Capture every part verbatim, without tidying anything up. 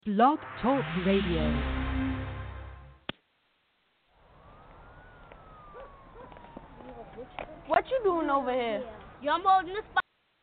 Blog Talk Radio. What you doing over here? Yo, I'm holding this.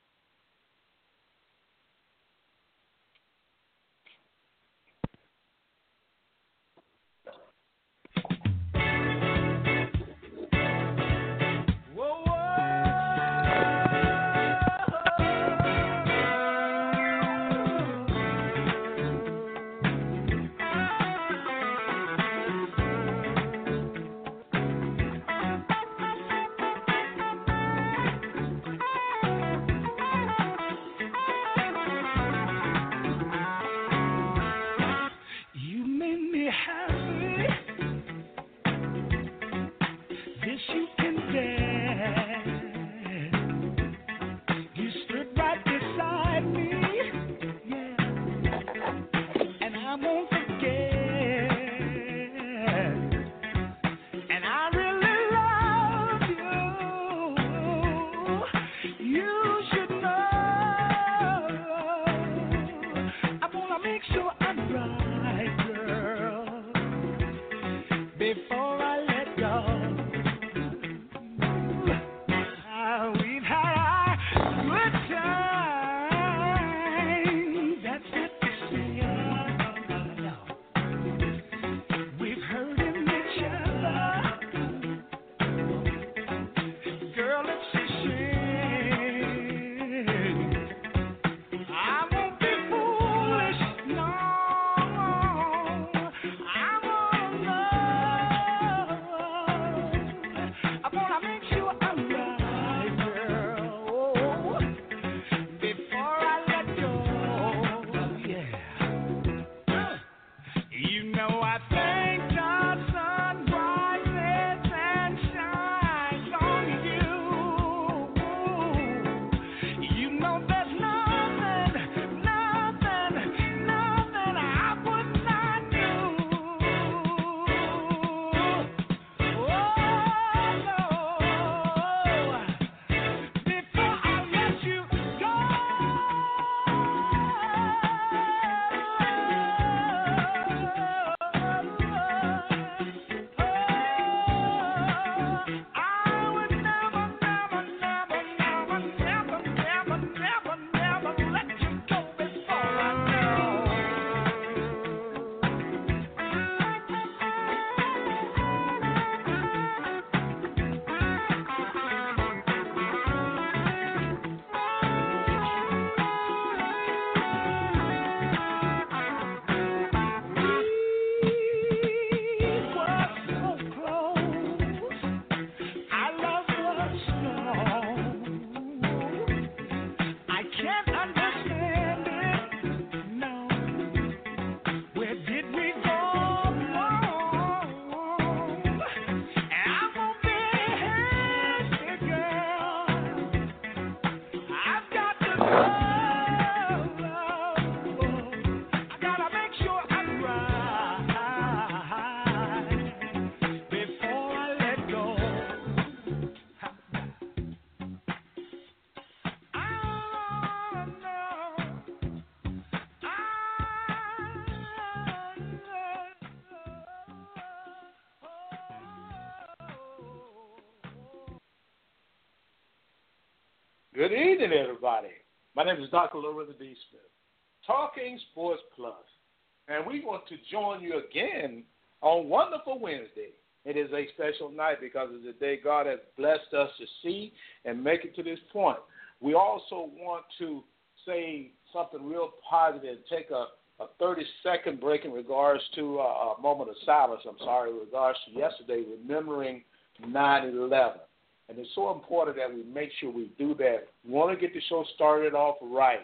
Good evening, everybody. My name is Doctor Lorenzo D. Smith, Talking Sports Plus, and we want to join you again on Wonderful Wednesday. It is a special night because it's a day God has blessed us to see and make it to this point. We also want to say something real positive and take a, a thirty-second break in regards to a, a moment of silence, I'm sorry, in regards to yesterday, remembering nine eleven. And it's so important that we make sure we do that. We want to get the show started off right.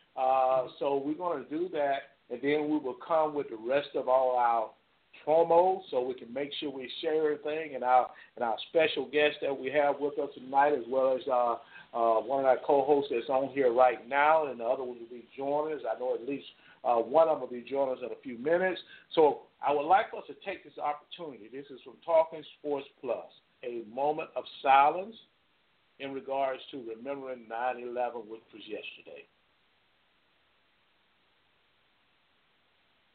Uh, so we're going to do that, and then we will come with the rest of all our promos so we can make sure we share everything. And our and our special guest that we have with us tonight, as well as uh, uh, one of our co-hosts that's on here right now, and the other one will be joining us. I know at least uh, one of them will be joining us in a few minutes. So I would like us to take this opportunity. This is from Talking Sports Plus. A moment of silence in regards to remembering nine eleven, which was yesterday.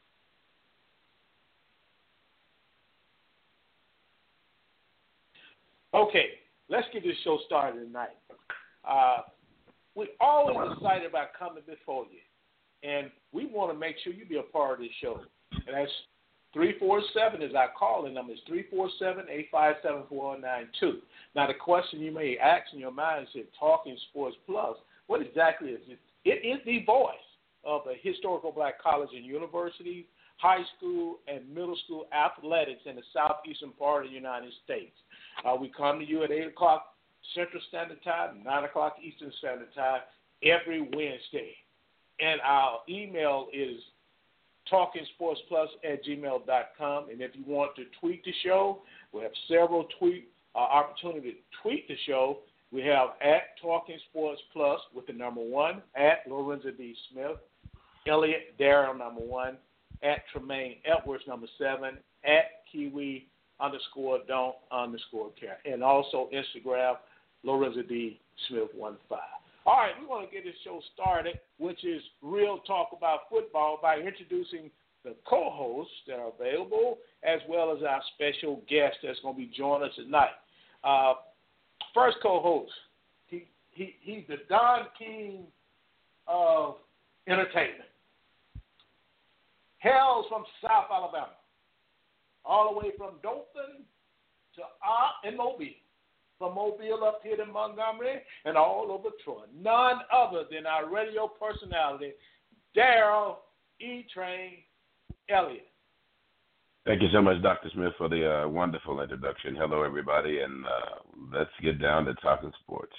Okay, let's get this show started tonight. Uh, we're always excited about coming before you, and we want to make sure you be a part of this show. And that's three four seven is our calling number. It's three four seven, eight five seven, four nine two. Now, the question you may ask in your mind is, Talking Sports Plus, what exactly is it? It is the voice of the historical black college and university, high school, and middle school athletics in the southeastern part of the United States. Uh, we come to you at eight o'clock Central Standard Time, nine o'clock Eastern Standard Time, every Wednesday. And our email is talking sports plus at gmail dot com. And if you want to tweet the show, we have several tweet uh, opportunity to tweet the show. We have at Talking Sports Plus with the number one, at Lorenzo D. Smith, Elliot Darrell number one, at Tremaine Edwards number seven, at Kiwi underscore don't underscore care, and also Instagram Lorenzo D. Smith one five. All right, we want to get this show started, which is Real Talk About Football, by introducing the co-hosts that are available, as well as our special guest that's going to be joining us tonight. Uh, first co-host, he, he he's the Don King of entertainment. Hails from South Alabama, all the way from Dothan to uh, and Mobile. From Mobile up here to Montgomery and all over Troy. None other than our radio personality, Darrell E. Train Elliott. Thank you so much, Doctor Smith, for the uh, wonderful introduction. Hello, everybody, and uh, let's get down to talking sports.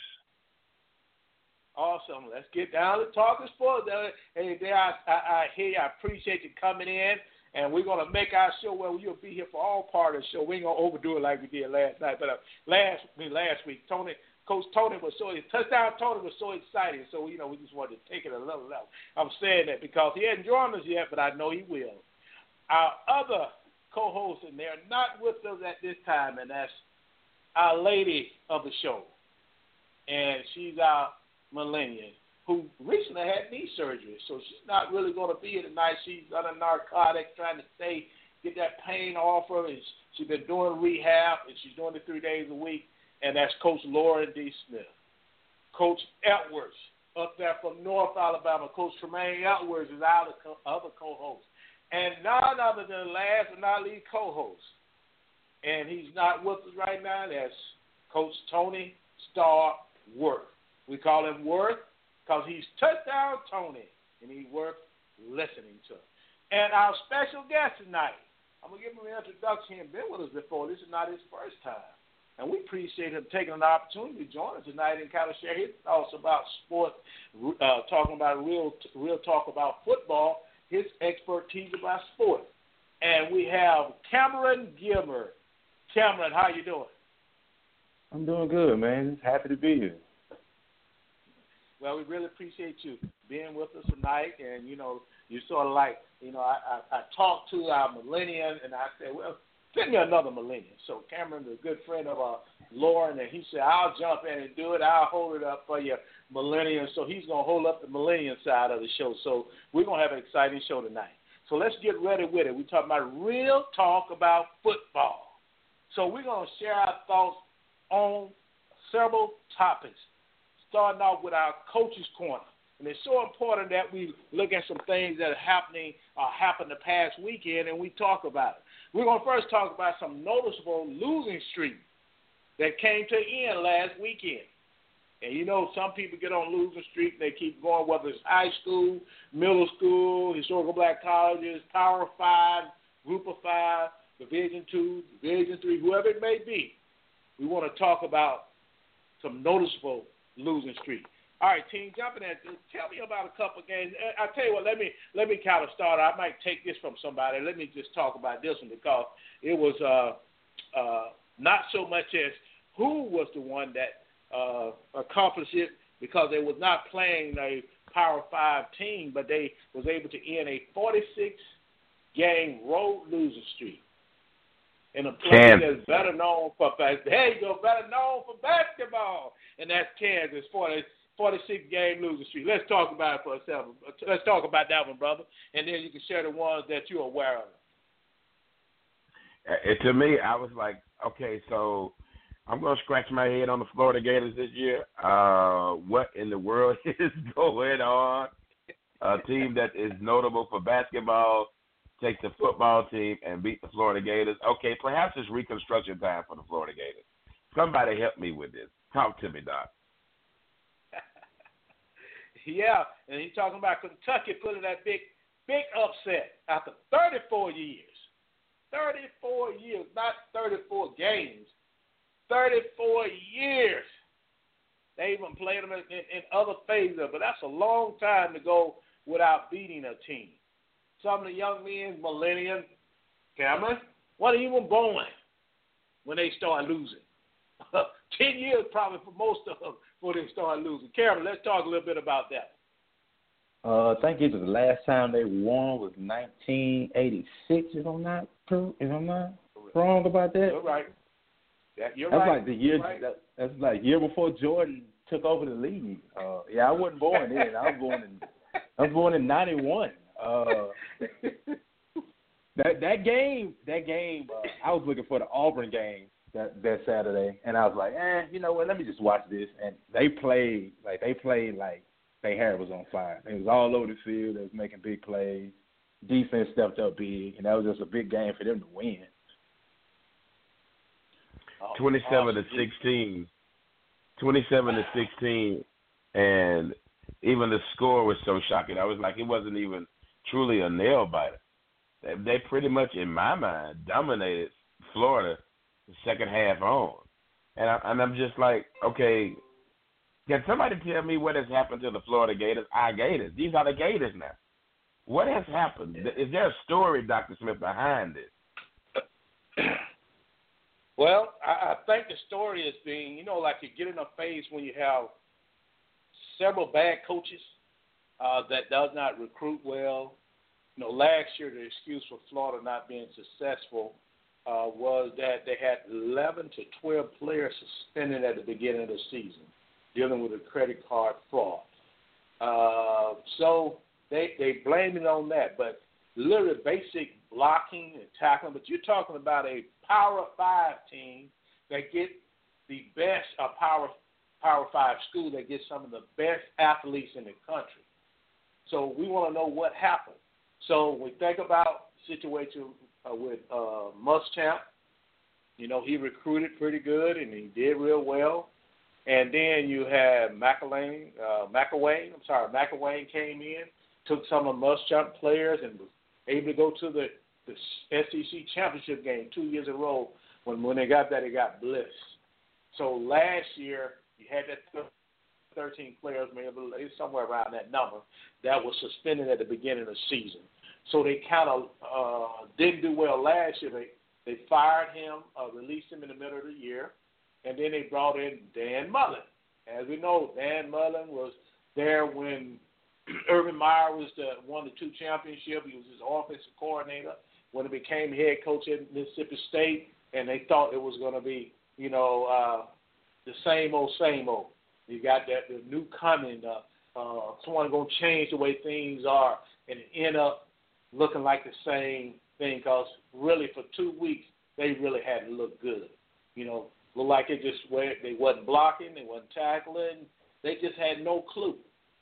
Awesome. Let's get down to talking sports. Hey, there, I, I, I hear you. I appreciate you coming in. And we're going to make our show where you'll be here for all part of the show. We ain't going to overdo it like we did last night. But uh, last I mean, last week, Tony, Coach Tony was so, touchdown Tony was so excited. So, you know, we just wanted to take it a little level. I'm saying that because he hasn't joined us yet, but I know he will. Our other co-hosts, and they're not with us at this time, and that's our lady of the show. And she's our millennial, who recently had knee surgery, so she's not really going to be here tonight. She's under narcotics, trying to stay, get that pain off her. And she's been doing rehab, and she's doing it three days a week, and that's Coach Lauren D. Smith. Coach Edwards, up there from North Alabama, Coach Tremaine Edwards is our other co-host. And none other than last but not least co-host, and he's not with us right now, that's Coach Tony Star Worth. We call him Worth because he's touchdown Tony, and he's worth listening to. And our special guest tonight, I'm going to give him an introduction. He's been with us before. This is not his first time. And we appreciate him taking an opportunity to join us tonight and kind of share his thoughts about sports, uh, talking about real real talk about football, his expertise about sports. And we have Cameron Gilmer. Cameron, how you doing? I'm doing good, man. Happy to be here. Well, we really appreciate you being with us tonight. And, you know, you sort of like, you know, I, I, I talked to our millennium, and I said, well, send me another millennium. So Cameron's a good friend of uh, Lauren, and he said, I'll jump in and do it. I'll hold it up for you, millennium. So he's going to hold up the millennium side of the show. So we're going to have an exciting show tonight. So let's get ready with it. We're talking about real talk about football. So we're going to share our thoughts on several topics, starting off with our Coach's Corner. And it's so important that we look at some things that are happening or uh, happened the past weekend, and we talk about it. We're going to first talk about some noticeable losing streaks that came to an end last weekend. And, you know, some people get on losing streak, and they keep going, whether it's high school, middle school, historical black colleges, Power Five, Group of Five, Division Two, Division Three, whoever it may be. We want to talk about some noticeable losing streak. All right, team, jumping in. Tell me about a couple games. I tell you what, let me let me kind of start. I might take this from somebody. Let me just talk about this one because it was uh, uh, not so much as who was the one that uh, accomplished it, because they was not playing a Power Five team, but they was able to end a forty-six game road losing streak. And a player that's better known for there you go, better known for basketball, and that's Kansas, forty, forty-six game losing streak. Let's talk about it for a second. Let's talk about that one, brother, and then you can share the ones that you're aware of. It, to me, I was like, okay, so I'm going to scratch my head on the Florida Gators this year. Uh, what in the world is going on? A team that is notable for basketball takes the football team and beat the Florida Gators. Okay, perhaps it's reconstruction time for the Florida Gators. Somebody help me with this. Talk to me, Doc. Yeah, and he's talking about Kentucky putting that big, big upset after thirty-four years. thirty-four years, not thirty-four games. thirty-four years. They even played them in, in, in other phases, but that's a long time to go without beating a team. Some of the young men, Millennium, Cameron, weren't even born when they started losing. Ten years probably for most of them before they started losing. Cameron, let's talk a little bit about that. Uh, I think it was the last time they won was nineteen eighty-six, if I'm not true, if I'm not wrong about that. You're right. That, you're that's right. like the year. Right. That, that's like year before Jordan took over the league. Uh, yeah, I wasn't born then. I was born in I was born in ninety-one. Uh, that that game, that game. Uh, I was looking for the Auburn game that that Saturday, and I was like, eh, you know what? Let me just watch this. And they played like they played like their hair was on fire. It was all over the field. They was making big plays. Defense stepped up big, and that was just a big game for them to win. twenty-seven to sixteen. twenty-seven to sixteen, and even the score was so shocking. I was like, it wasn't even truly a nail biter. They, they pretty much, in my mind, dominated Florida the second half on, and, I, and I'm just like, okay, can somebody tell me what has happened to the Florida Gators? Our Gators. These are the Gators now. What has happened? Is there a story, Doctor Smith, behind this? Well, I, I think the story is being, you know, like you get in a phase when you have several bad coaches uh, that does not recruit well. You know, last year the excuse for Florida not being successful uh, was that they had eleven to twelve players suspended at the beginning of the season dealing with a credit card fraud. Uh, so they they blame it on that, but literally basic blocking and tackling. But you're talking about a Power Five team that get the best, a Power Power Five school that gets some of the best athletes in the country. So we want to know what happened. So we think about the situation uh, with uh, Muschamp. You know, he recruited pretty good and he did real well. And then you had McElwain, uh, McElwain, I'm sorry, McElwain came in, took some of Muschamp players and was able to go to the, the S E C championship game two years in a row. When when they got that, they got blitzed. So last year, you had that thirteen players, maybe somewhere around that number, that was suspended at the beginning of the season. So they kind of uh, didn't do well last year. They, they fired him, uh, released him in the middle of the year, and then they brought in Dan Mullen. As we know, Dan Mullen was there when Urban Meyer was the, won the two championships. He was his offensive coordinator when he became head coach at Mississippi State, and they thought it was going to be, you know, uh, the same old, same old. You got that the new coming, uh, uh, someone going to change the way things are, and it end up looking like the same thing because really for two weeks they really hadn't looked good. You know, looked like it just they wasn't blocking, they wasn't tackling, they just had no clue.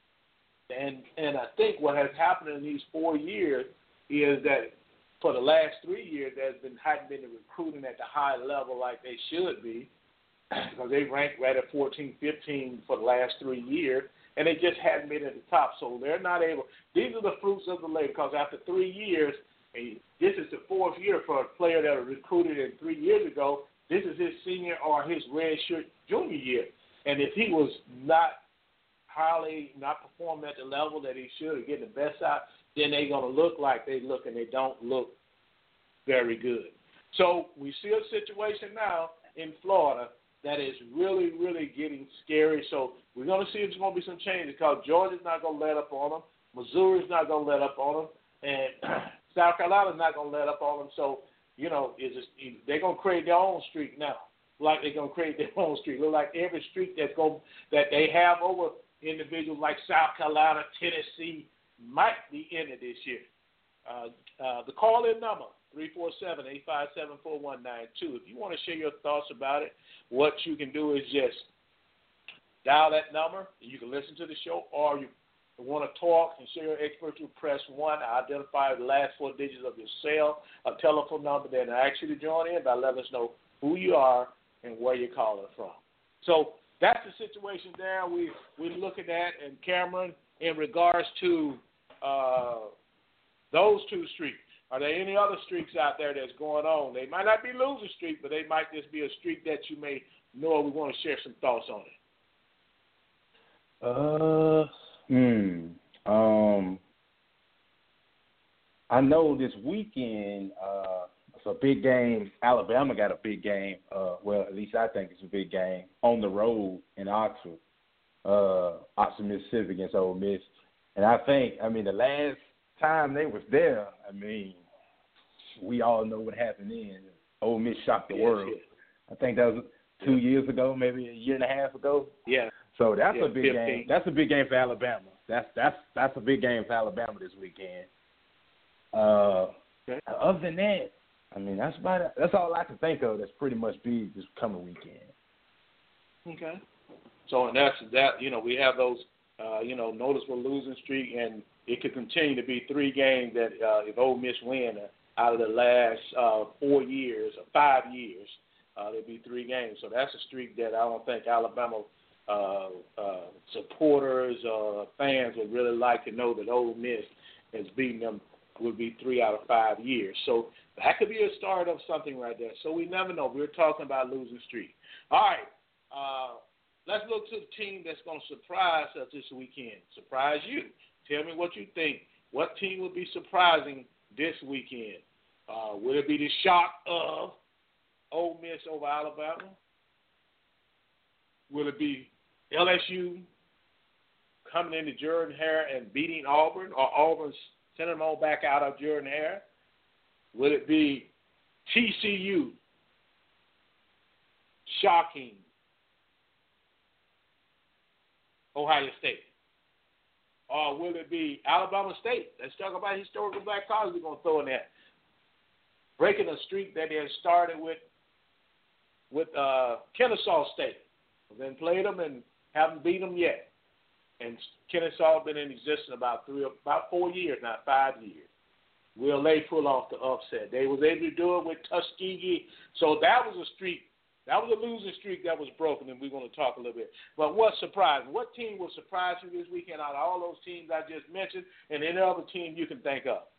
And and I think what has happened in these four years is that for the last three years there's been hadn't been the recruiting at the high level like they should be. Because they ranked right at fourteen, fifteen for the last three years, and they just hadn't been at the top. So they're not able. These are the fruits of the labor. Because after three years, and this is the fourth year for a player that was recruited in three years ago. This is his senior or his redshirt junior year. And if he was not highly, not performing at the level that he should or getting the best out, then they're going to look like they look, and they don't look very good. So we see a situation now in Florida that is really, really getting scary. So we're going to see if there's going to be some changes because Georgia's not going to let up on them. Missouri's not going to let up on them. And South Carolina's not going to let up on them. So, you know, it's just, they're going to create their own streak now, like they're going to create their own streak. Look like every streak that's going, that they have over individuals like South Carolina, Tennessee, might be ended this year. Uh, uh, the call-in number, three four seven, eight five seven, four one nine two. If you want to share your thoughts about it, what you can do is just dial that number. You can listen to the show, or you want to talk and share your expertise, press one. Identify the last four digits of your cell, a telephone number, then I ask you to join in by letting us know who you are and where you're calling from. So that's the situation there we, we're looking at. And Cameron, in regards to uh, those two streaks, are there any other streaks out there that's going on? They might not be losing streak, but they might just be a streak that you may know. We want to share some thoughts on it. Uh, hmm. Um, I know this weekend, uh, it's a big game. Alabama got a big game. Uh, well, at least I think it's a big game on the road in Oxford, uh, Oxford, Mississippi against Ole Miss. And I think, I mean, the last time they was there, I mean, we all know what happened then. Ole Miss shocked the yes, world. Yes. I think that was two yeah. years ago, maybe a year and a half ago. Yeah. So that's yeah, a big fifteen. game. That's a big game for Alabama. That's that's that's a big game for Alabama this weekend. Uh, okay. Other than that, I mean, that's about it. That's all I can think of. That's pretty much big this coming weekend. Okay. So and that's that. You know, we have those. Uh, you know, noticeable losing streak, and it could continue to be three games that uh, if Ole Miss win uh, out of the last uh, four years or five years, uh, there'll be three games. So that's a streak that I don't think Alabama uh, uh, supporters or uh, fans would really like to know that Ole Miss has beaten them. Would be three out of five years. So that could be a start of something right there. So we never know. We're talking about losing streak. All right. Uh, let's look to the team that's going to surprise us this weekend. Surprise you. Tell me what you think. What team will be surprising this weekend? Uh, will it be the shock of Ole Miss over Alabama? Will it be L S U coming into Jordan-Hare and beating Auburn, or Auburn's sending them all back out of Jordan-Hare? Will it be T C U shocking Ohio State? Or will it be Alabama State? Let's talk about historical black colleges we're going to throw in there. Breaking a streak that they had started with with uh, Kennesaw State. Then played them and haven't beat them yet. And Kennesaw been in existence about three, about four years, not five years. Will they pull off the upset? They was able to do it with Tuskegee. So that was a streak. That was a losing streak that was broken, and we're going to talk a little bit. But what surprised? What team will surprise you this weekend out of all those teams I just mentioned, and any other team you can think of?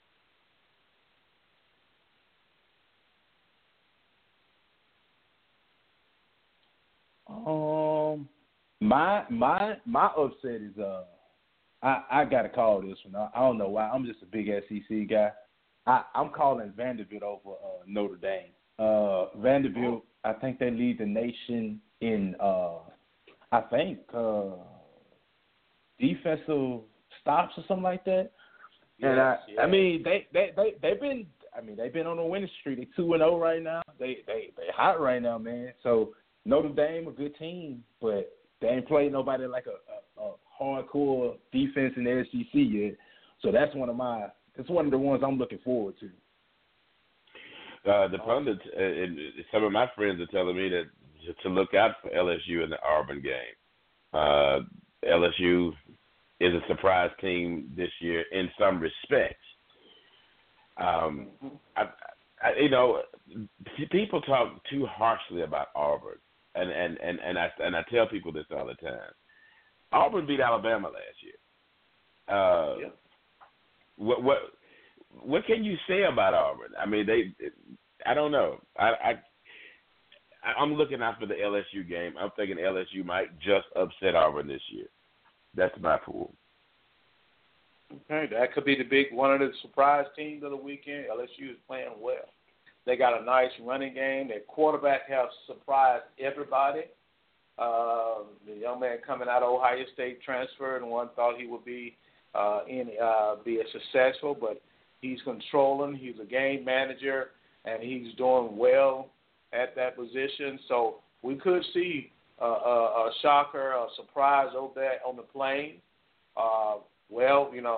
Um, my my my upset is uh, I I gotta call this one. I, I don't know why. I'm just a big S E C guy. I I'm calling Vanderbilt over uh, Notre Dame. Uh, Vanderbilt, I think they lead the nation in uh, I think uh, defensive stops or something like that. Yes, and I yes. I mean they they they they've been I mean they've been on a winning streak. They two and zero right now. They they they hot right now, man. So Notre Dame a good team, but they ain't played nobody like a, a, a hardcore defense in the S E C yet. So that's one of my that's one of the ones I'm looking forward to. Uh, the pundits, uh, and some of my friends are telling me that to look out for L S U in the Auburn game. Uh, L S U is a surprise team this year in some respects. Um, I, I, you know, people talk too harshly about Auburn, and and, and, and I and I tell people this all the time. Auburn beat Alabama last year. Uh, yeah. What what what can you say about Auburn? I mean, they. I don't know. I, I I'm looking out for the L S U game. I'm thinking L S U might just upset Auburn this year. That's my pool. Okay, that could be the big one of the surprise teams of the weekend. L S U is playing well. They got a nice running game. Their quarterback has surprised everybody. Uh, the young man coming out of Ohio State transferred, and one thought he would be uh, in uh, be successful, but he's controlling. He's a game manager, and he's doing well at that position. So we could see uh, a, a shocker, a surprise over there on the plane. Uh, well, you know,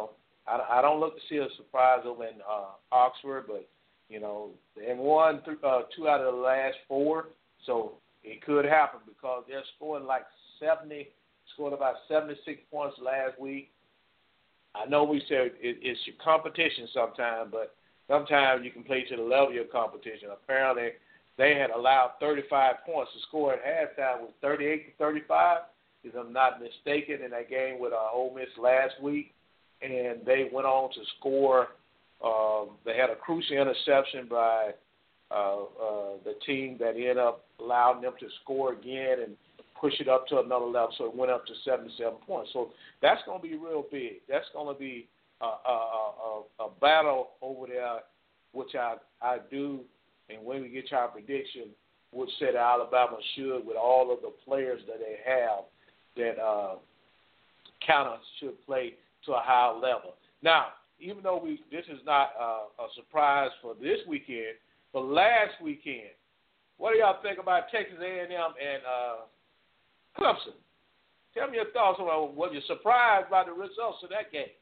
I, I don't look to see a surprise over in uh, Oxford, but, you know, they won th- uh, two out of the last four, so it could happen because they're scoring like seventy, scored about seventy-six points last week. I know we said it, it's your competition sometimes, but sometimes you can play to the level of your competition. Apparently, they had allowed thirty-five points to score at halftime with thirty-eight to thirty-five, if I'm not mistaken, in that game with uh, Ole Miss last week. And they went on to score. Um, they had a crucial interception by uh, uh, the team that ended up allowing them to score again and push it up to another level. So it went up to seventy-seven points. So that's going to be real big. That's going to be a, a, a, a battle over there, which I, I do. And when we get to our prediction, which said Alabama should, with all of the players that they have, that uh, counter should play to a high level. Now, even though we this is not uh, a surprise for this weekend, but last weekend, what do y'all think about Texas A and M and uh, Clemson? Tell me your thoughts on what you're surprised by the results of that game.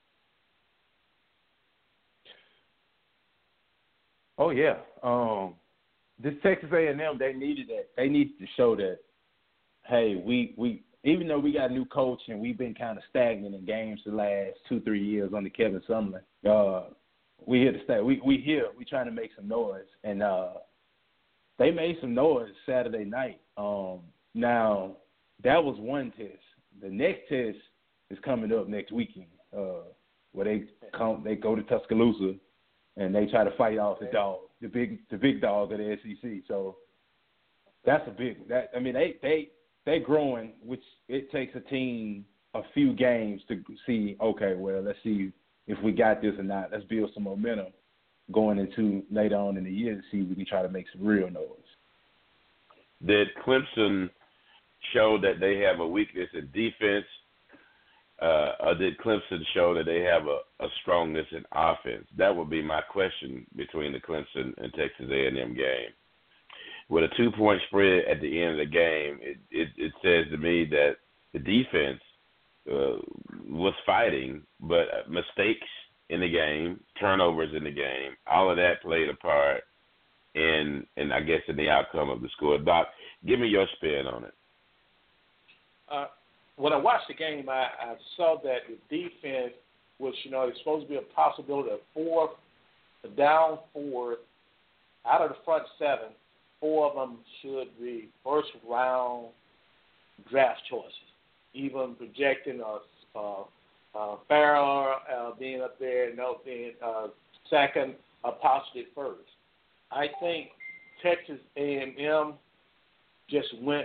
Oh yeah, um, this Texas A and M, they needed that. They needed to show that, hey, we we even though we got a new coach and we've been kind of stagnant in games the last two three years under Kevin Sumlin, uh, we here to stay. We we here. We trying to make some noise, and uh, they made some noise Saturday night. Um, now that was one test. The next test is coming up next weekend, uh, where they come they go to Tuscaloosa. And they try to fight off the dog, the big, the big dog of the S E C. So that's a big. That I mean, they they they growing, which it takes a team a few games to see. Okay, well, let's see if we got this or not. Let's build some momentum going into later on in the year to see if we can try to make some real noise. Did Clemson show that they have a weakness in defense? Uh, or did Clemson show that they have a, a strongness in offense? That would be my question between the Clemson and Texas A and M game. With a two-point spread at the end of the game, it, it, it says to me that the defense uh, was fighting, but mistakes in the game, turnovers in the game, all of that played a part in, in I guess, in the outcome of the score. Doc, give me your spin on it. Uh, When I watched the game, I, I saw that the defense, which, you know, it's supposed to be a possibility of four, down four, out of the front seven, four of them should be first-round draft choices, even projecting a, a, a Farrell uh, being up there, no being uh, second, a possibly first. I think Texas A and M just went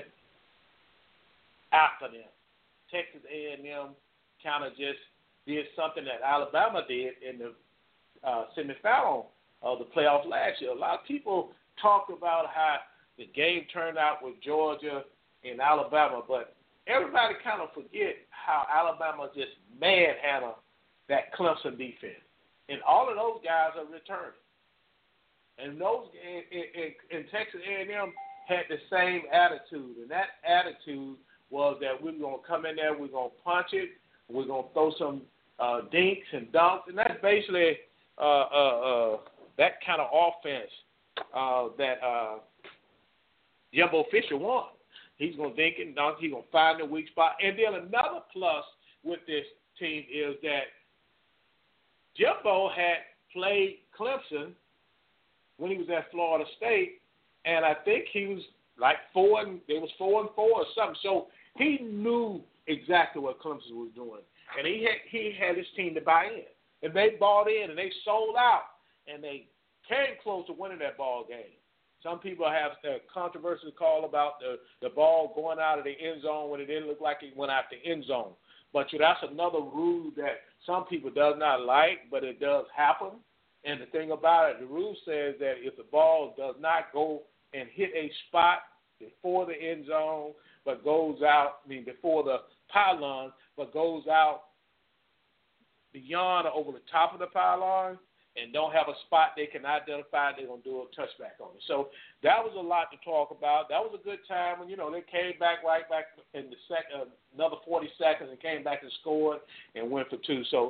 after them. Texas A and M kind of just did something that Alabama did in the uh, semifinal of the playoffs last year. A lot of people talk about how the game turned out with Georgia and Alabama, but everybody kind of forget how Alabama just manhandled that Clemson defense. And all of those guys are returning. And those in, in, in Texas A and M had the same attitude, and that attitude was that we're going to come in there, we're going to punch it, we're going to throw some uh, dinks and dunks, and that's basically uh, uh, uh, that kind of offense uh, that uh, Jimbo Fisher won. He's going to dink and dunk, he's going to find the weak spot. And then another plus with this team is that Jimbo had played Clemson when he was at Florida State, and I think he was like four and they was four and four or something. So he knew exactly what Clemson was doing, and he had he had his team to buy in, and they bought in and they sold out, and they came close to winning that ball game. Some people have a controversial call about the, the ball going out of the end zone when it didn't look like it went out the end zone. But you know, that's another rule that some people does not like, but it does happen. And the thing about it, the rule says that if the ball does not go and hit a spot before the end zone, but goes out, I mean, before the pylon, but goes out beyond or over the top of the pylon and don't have a spot they can identify, they're going to do a touchback on it. So that was a lot to talk about. That was a good time when, you know, they came back right back in the second, uh, another forty seconds and came back and scored and went for two. So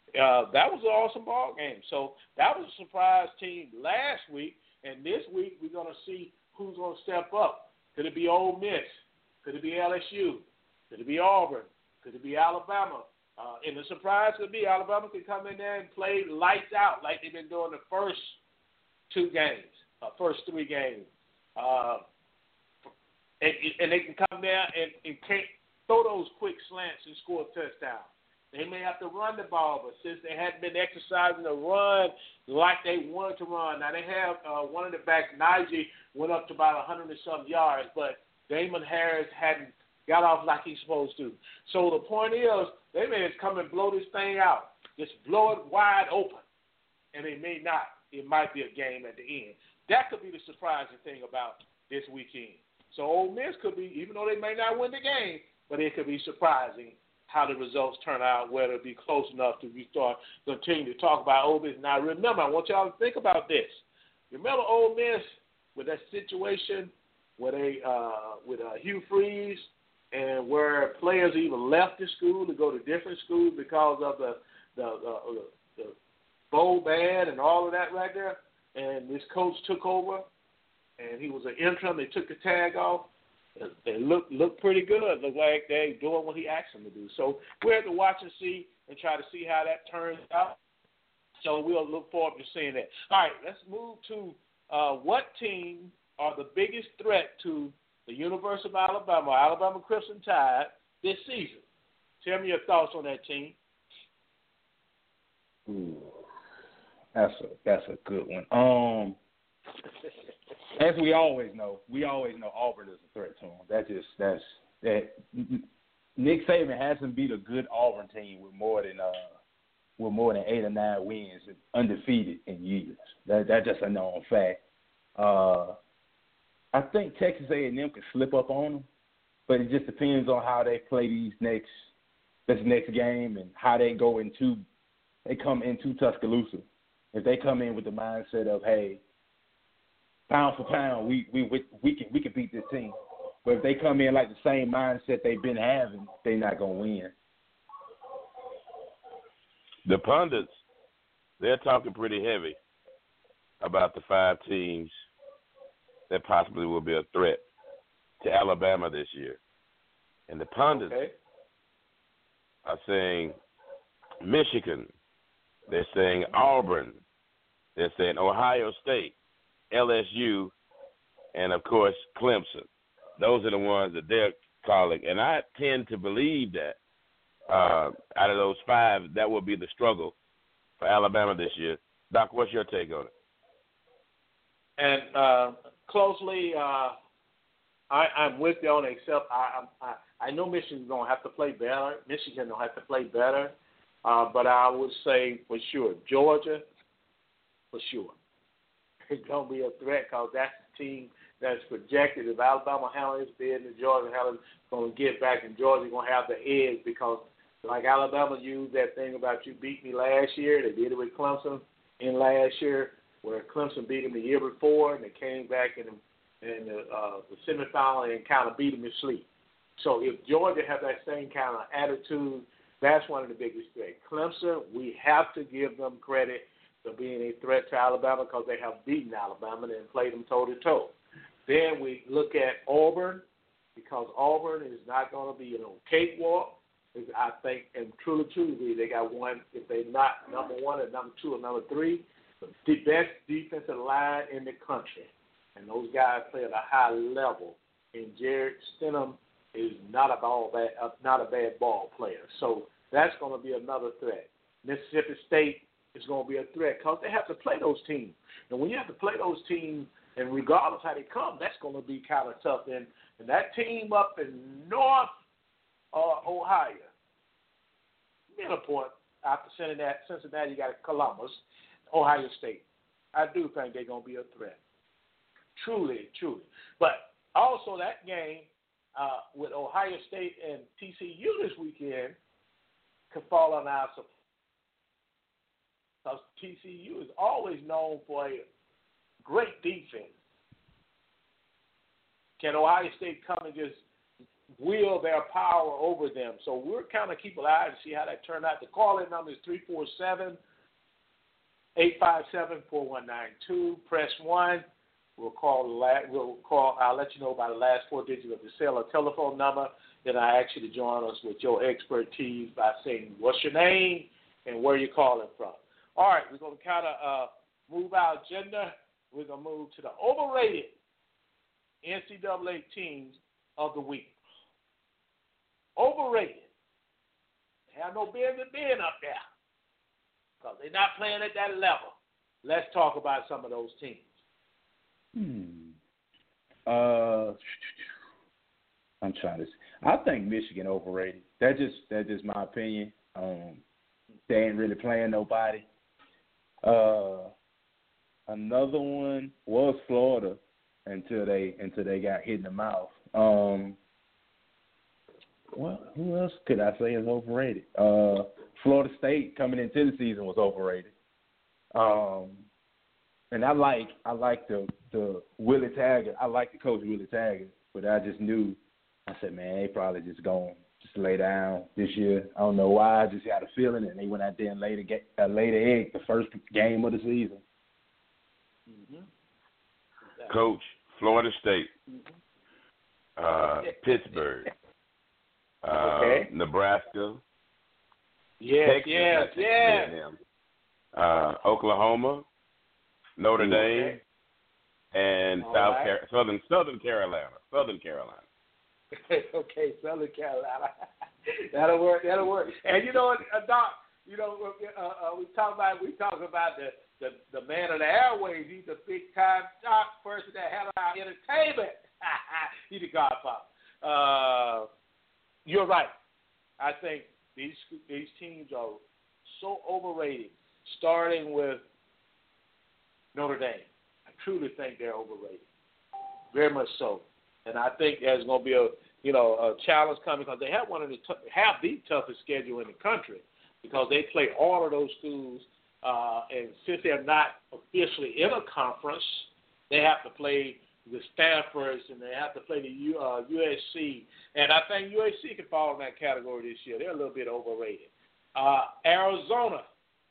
Uh, that was an awesome ball game. So that was a surprise team last week, and this week we're going to see who's going to step up. Could it be Ole Miss? Could it be L S U? Could it be Auburn? Could it be Alabama? Uh, and the surprise could be Alabama could come in there and play lights out like they've been doing the first two games, uh, first three games. Uh, and, and they can come there and, and can't throw those quick slants and score a touchdown. They may have to run the ball, but since they hadn't been exercising the run like they wanted to run, now they have uh, one of the backs, Najee, went up to about one hundred and some yards, but Damon Harris hadn't got off like he's supposed to. So the point is, they may just come and blow this thing out, just blow it wide open, and they may not. It might be a game at the end. That could be the surprising thing about this weekend. So Ole Miss could be, even though they may not win the game, but it could be surprising how the results turn out, whether it be close enough to we start continue to talk about Ole Miss. Now, remember, I want y'all to think about this. Remember Ole Miss with that situation where they, uh, with uh, Hugh Freeze, and where players even left the school to go to different schools because of the the, uh, the bowl ban and all of that right there. And this coach took over, and he was an interim. They took the tag off. They look look pretty good. Look like they're doing what he asked them to do. So we have to watch and see and try to see how that turns out. So we'll look forward to seeing that. All right, let's move to uh, what team are the biggest threat to the University of Alabama, Alabama Crimson Tide, this season? Tell me your thoughts on that team. Ooh, that's a that's a good one. Um. As we always know, we always know Auburn is a threat to them. That just that's that. Nick Saban hasn't beat a good Auburn team with more than uh with more than eight or nine wins, undefeated in years. That that's just a known fact. Uh, I think Texas A and M can slip up on them, but it just depends on how they play these next this next game and how they go into they come into Tuscaloosa. If they come in with the mindset of, hey, pound for pound, we we we, we can we can beat this team. But if they come in like the same mindset they've been having, they're not gonna win. The pundits, they're talking pretty heavy about the five teams that possibly will be a threat to Alabama this year. And the pundits okay. are saying Michigan, they're saying Auburn, they're saying Ohio State, L S U, and, of course, Clemson. Those are the ones that they're calling. And I tend to believe that uh, out of those five, that will be the struggle for Alabama this year. Doc, what's your take on it? And uh, closely, uh, I, I'm with you on it, except I, I, I know Michigan's going to have to play better. Michigan will have to play better. Uh, but I would say for sure, Georgia, for sure. It's going to be a threat because that's the team that's projected. If Alabama handles its business, Georgia handles going to get back, and Georgia going to have the edge because, like Alabama used that thing about you beat me last year. They did it with Clemson in last year, where Clemson beat them the year before, and they came back in, in the, uh, the semifinal and kind of beat them in sleep. So if Georgia have that same kind of attitude, that's one of the biggest things. Clemson, we have to give them credit for being a threat to Alabama because they have beaten Alabama and played them toe-to-toe. Then we look at Auburn because Auburn is not going to be a cakewalk. I think, and truly, truly, they got one, if they're not number one or number two or number three, the best defensive line in the country. And those guys play at a high level. And Jared Stidham is not a ball bad, uh, not a bad ball player. So that's going to be another threat. Mississippi State is going to be a threat because they have to play those teams. And when you have to play those teams, and regardless how they come, that's going to be kind of tough. And, and that team up in North uh, Ohio, middle point, after Cincinnati, Cincinnati, you got Columbus, Ohio State. I do think they're going to be a threat. Truly, truly. But also that game uh, with Ohio State and T C U this weekend could fall on our support. Because T C U is always known for a great defense. Can Ohio State come and just wield their power over them. So we're kind of keep an eye and see how that turned out. The call-in number is three four seven, eight five seven, four one nine two. Press one. We'll call the last, we'll call. I'll let you know by the last four digits of the cell or telephone number. Then I ask you to join us with your expertise by saying what's your name and where you're calling from. All right, we're going to kind of uh, move our agenda. We're going to move to the overrated N C double A teams of the week. Overrated. They have no business being up there because they're not playing at that level. Let's talk about some of those teams. Hmm. Uh, I'm trying to. I think Michigan overrated. That's just that's just my opinion. Um, they ain't really playing nobody. Uh, another one was Florida until they until they got hit in the mouth. Um, well, who else could I say is overrated? Uh, Florida State coming into the season was overrated. Um, and I like I like the the Willie Taggart. I like the coach Willie Taggart, but I just knew. I said, man, they probably just going to just lay down this year. I don't know why. I just had a feeling, and they went out there and laid a, uh, laid a egg the first game of the season. Mm-hmm. Coach, Florida State, Mm-hmm. uh, Pittsburgh, uh, okay. Nebraska, yes, Texas, yes, Texas yes. A and M, uh, Oklahoma, Notre Okay. Dame, and All South right. Car- Southern Southern Carolina, Southern Carolina. Okay, Southern Carolina. That'll work. That'll work. And you know what, uh, Doc? You know, uh, uh, we talk about we talk about the, the the man of the airways. He's a big time Doc person that had our entertainment. He's the godfather. Uh, you're right. I think these these teams are so overrated. Starting with Notre Dame, I truly think they're overrated. Very much so. And I think there's going to be a, you know, a challenge coming because they have one of the t- have the toughest schedule in the country because they play all of those schools, uh, and since they're not officially in a conference, they have to play the Stanfords and they have to play the U, uh, U S C. And I think U S C can fall in that category this year. They're a little bit overrated. Uh, Arizona.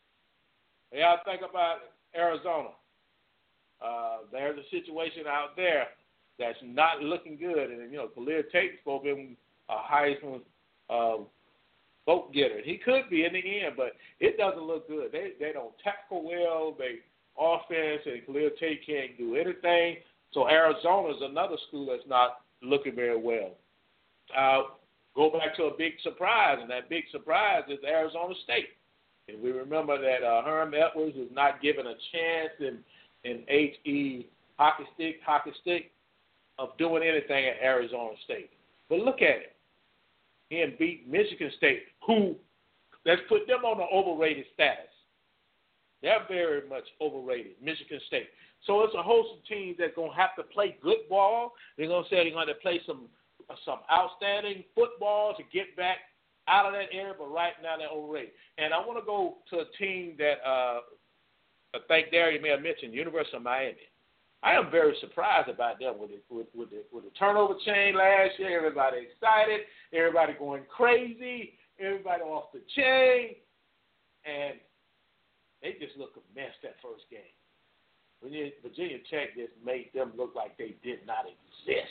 Yeah, think about Arizona. Uh, there's a situation out there that's not looking good. And, you know, Khalil Tate's supposed to be a Heisman uh, vote getter. He could be in the end, but it doesn't look good. They they don't tackle well. They offense, and Khalil Tate can't do anything. So Arizona's another school that's not looking very well. Uh, go back to a big surprise, and that big surprise is Arizona State. And we remember that uh, Herm Edwards was not given a chance in, in H E hockey stick, hockey stick, of doing anything at Arizona State. But look at it. He beat Michigan State, who, let's put them on the overrated status. They're very much overrated, Michigan State. So it's a host of teams that's going to have to play good ball. They're going to say they're going to play some some outstanding football to get back out of that area, but right now they're overrated. And I want to go to a team that uh, I think Darius may have mentioned, University of Miami. I am very surprised about them with, it, with, with, the, with the turnover chain last year. Everybody excited, everybody going crazy, everybody off the chain, and they just look a mess that first game. Virginia, Virginia Tech just made them look like they did not exist.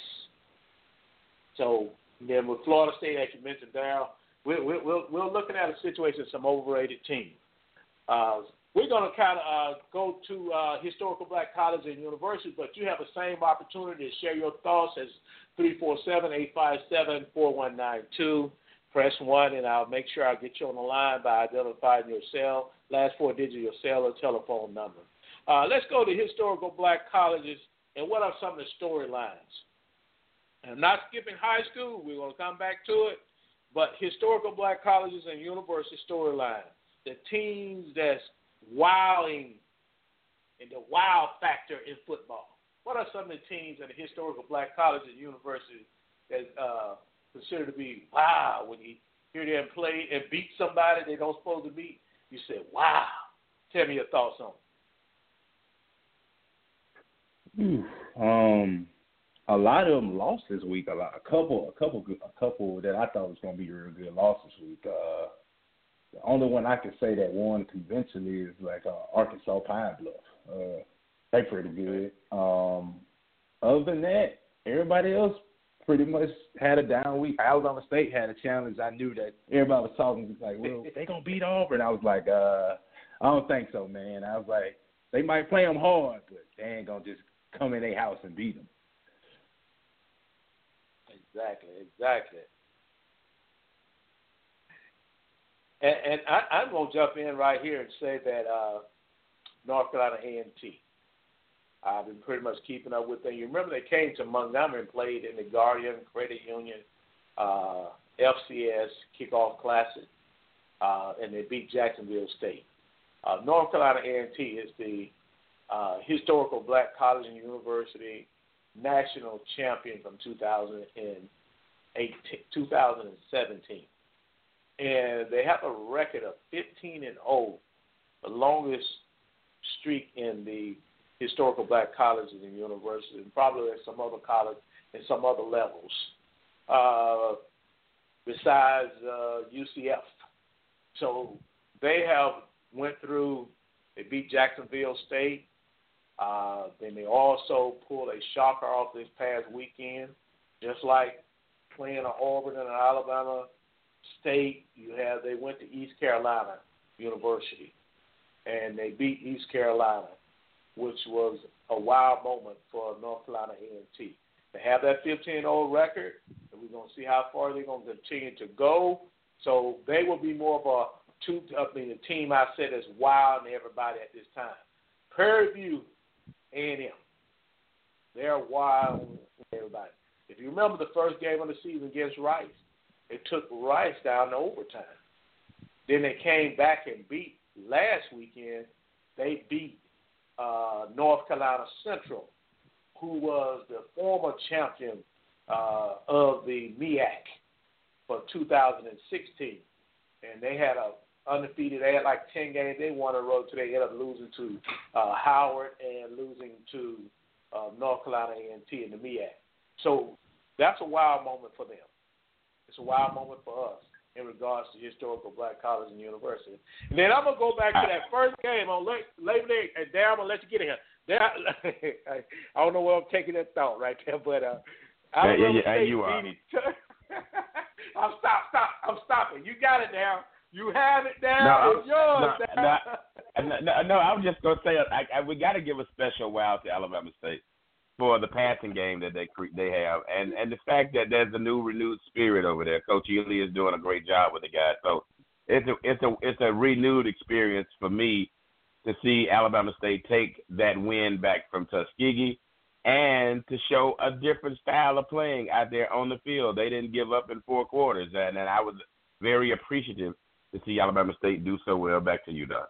So then with Florida State, as you mentioned, Darryl, we're, we're, we're looking at a situation of some overrated teams. Uh, We're going to kind of uh, go to uh, historical black colleges and universities, but you have the same opportunity to share your thoughts as three four seven, eight five seven, four one nine two. Press one, and I'll make sure I get you on the line by identifying your cell, last four digits of your cell or telephone number. Uh, let's go to historical black colleges, and what are some of the storylines? I'm not skipping high school. We're going to come back to it, but historical black colleges and university storylines, the teams that's wowing and the wow factor in football. What are some of the teams in the historical black colleges and universities that uh, consider to be wow when you hear them play and beat somebody they don't supposed to beat? You say, wow. Tell me your thoughts on it. Um, a lot of them lost this week. A lot, a couple, a couple, a couple that I thought was going to be real good lost this week. Uh, the only one I could say that won convincingly is like uh, Arkansas Pine Bluff. Uh, they pretty good. Um, other than that, everybody else pretty much had a down week. Alabama State had a challenge. I knew that everybody was talking like, well, they gonna beat Auburn. I was like, uh, I don't think so, man. I was like, they might play them hard, but they ain't gonna just come in their house and beat them. Exactly, exactly. And, and I, I'm going to jump in right here and say that uh, North Carolina A and T, I've been pretty much keeping up with them. You remember they came to Montgomery and played in the Guardian Credit Union uh, F C S Kickoff Classic, uh, and they beat Jacksonville State. Uh, North Carolina A and T is the uh, historical black college and university national champion from two thousand eighteen, two thousand seventeen. And they have a record of fifteen and oh, the longest streak in the historical black colleges and universities, and probably at some other college and some other levels, uh, besides uh, U C F. So they have went through, they beat Jacksonville State. Uh, then they also pulled a shocker off this past weekend, just like playing an Auburn and an Alabama State. You have they went to East Carolina University, and they beat East Carolina, which was a wild moment for North Carolina A and T. They have that fifteen and oh record, and we're going to see how far they're going to continue to go. So they will be more of a two. I mean, the team I said is wild and everybody at this time. Prairie View A and M, they're wild and everybody. If you remember the first game of the season against Rice, it took Rice down to overtime. Then they came back and beat last weekend. They beat uh, North Carolina Central, who was the former champion uh, of the M E A C for two thousand sixteen. And they had a undefeated. They had like ten games. They won a road to they ended up losing to uh, Howard and losing to uh, North Carolina A and T in the M E A C. So that's a wild moment for them. It's a wild moment for us in regards to historical black college and university. And then I'm going to go back to that first game on Labor Day, and Darren, I'm going to let you get in here. Darren, I don't know where I'm taking that thought right there, but uh, I yeah, yeah, yeah, you are. I'm stop, stop, I'm stopping. You got it now. You have it now. No, it's yours. no, no, no, no, I was just going to say, I, I, we got to give a special wow to Alabama State for the passing game that they they have, and, and the fact that there's a new renewed spirit over there. Coach Ely is doing a great job with the guys. So it's a it's a it's a renewed experience for me to see Alabama State take that win back from Tuskegee and to show a different style of playing out there on the field. They didn't give up in four quarters, and, and I was very appreciative to see Alabama State do so well. Back to you, Doc.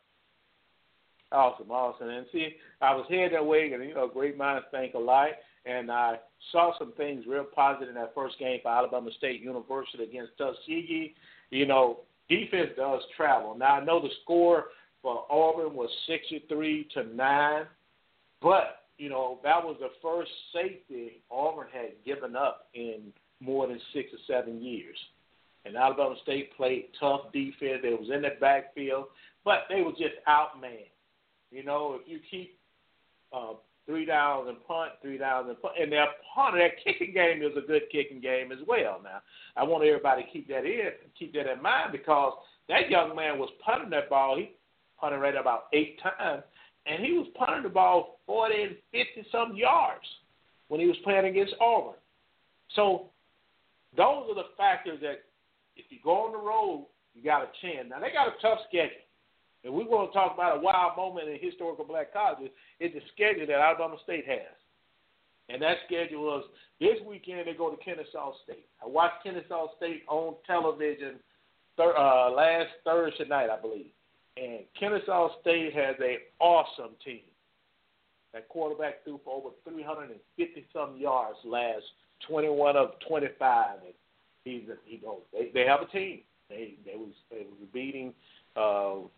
Awesome, awesome. And see, I was headed that way, and, you know, great minds think alike, and I saw some things real positive in that first game for Alabama State University against Tuskegee. You know, defense does travel. Now, I know the score for Auburn was sixty-three to nine, but, you know, that was the first safety Auburn had given up in more than six or seven years. And Alabama State played tough defense. They was in the backfield, but they was just outmanned. You know, if you keep uh, three downs and punt, three downs and punt, and their punt, their kicking game is a good kicking game as well. Now, I want everybody to keep that in, keep that in mind, because that young man was punting that ball. He punted right about eight times, and he was punting the ball forty and fifty some yards when he was playing against Auburn. So those are the factors that if you go on the road, you got a chance. Now they got a tough schedule. And we want to talk about a wild moment in historical black colleges. It's the schedule that Alabama State has. And that schedule was this weekend they go to Kennesaw State. I watched Kennesaw State on television thir- uh, last Thursday night, I believe. And Kennesaw State has an awesome team. That quarterback threw for over three hundred fifty some yards last twenty-one of twenty-five. And he's a, he goes, they, they have a team. They they was they was beating uh,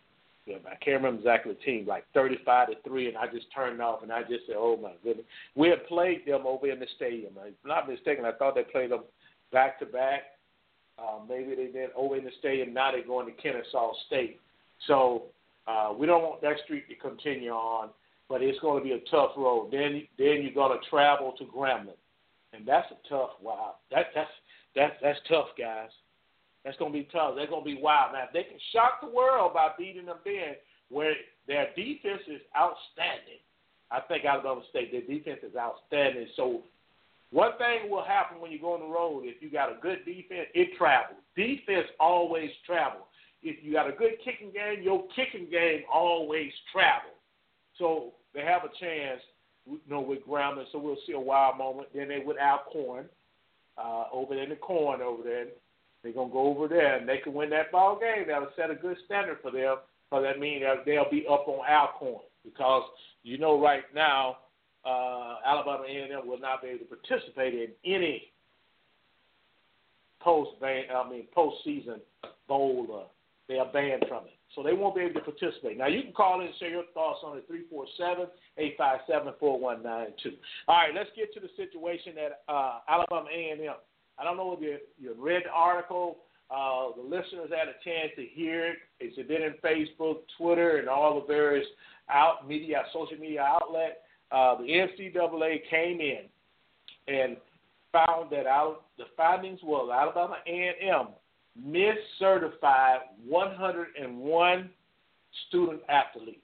Smith. I can't remember exactly the team, like thirty-five to three, and I just turned off, and I just said, oh, my goodness. We had played them over in the stadium. If I'm not mistaken, I thought they played them back-to-back. Uh, maybe they did over in the stadium. Now they're going to Kennesaw State. So uh, we don't want that streak to continue on, but it's going to be a tough road. Then then you're going to travel to Grambling, and that's a tough, wow. That, that's, that's, that's tough, guys. That's going to be tough. They're going to be wild. Now, if they can shock the world by beating them then, where their defense is outstanding, I think Alabama State, their defense is outstanding. So one thing will happen when you go on the road, if you got a good defense, it travels. Defense always travels. If you got a good kicking game, your kicking game always travels. So they have a chance, you know, with Grambling. So we'll see a wild moment. Then they with Alcorn, uh, over in the corn over there. They're going to go over there, and they can win that ball game. That'll set a good standard for them, because that means they'll be up on Alcorn. Because you know right now, uh, Alabama A and M will not be able to participate in any post I mean postseason bowl. Uh, they are banned from it, so they won't be able to participate. Now you can call in and share your thoughts on it three four seven, eight five seven, four one nine two. All right, let's get to the situation at uh, Alabama A and M. I don't know if you, you read the article. Uh, the listeners had a chance to hear it. It's been in Facebook, Twitter, and all the various out media, social media outlets. Uh, the N C double A came in and found that out, the findings was Alabama A and M miscertified one hundred one student athletes.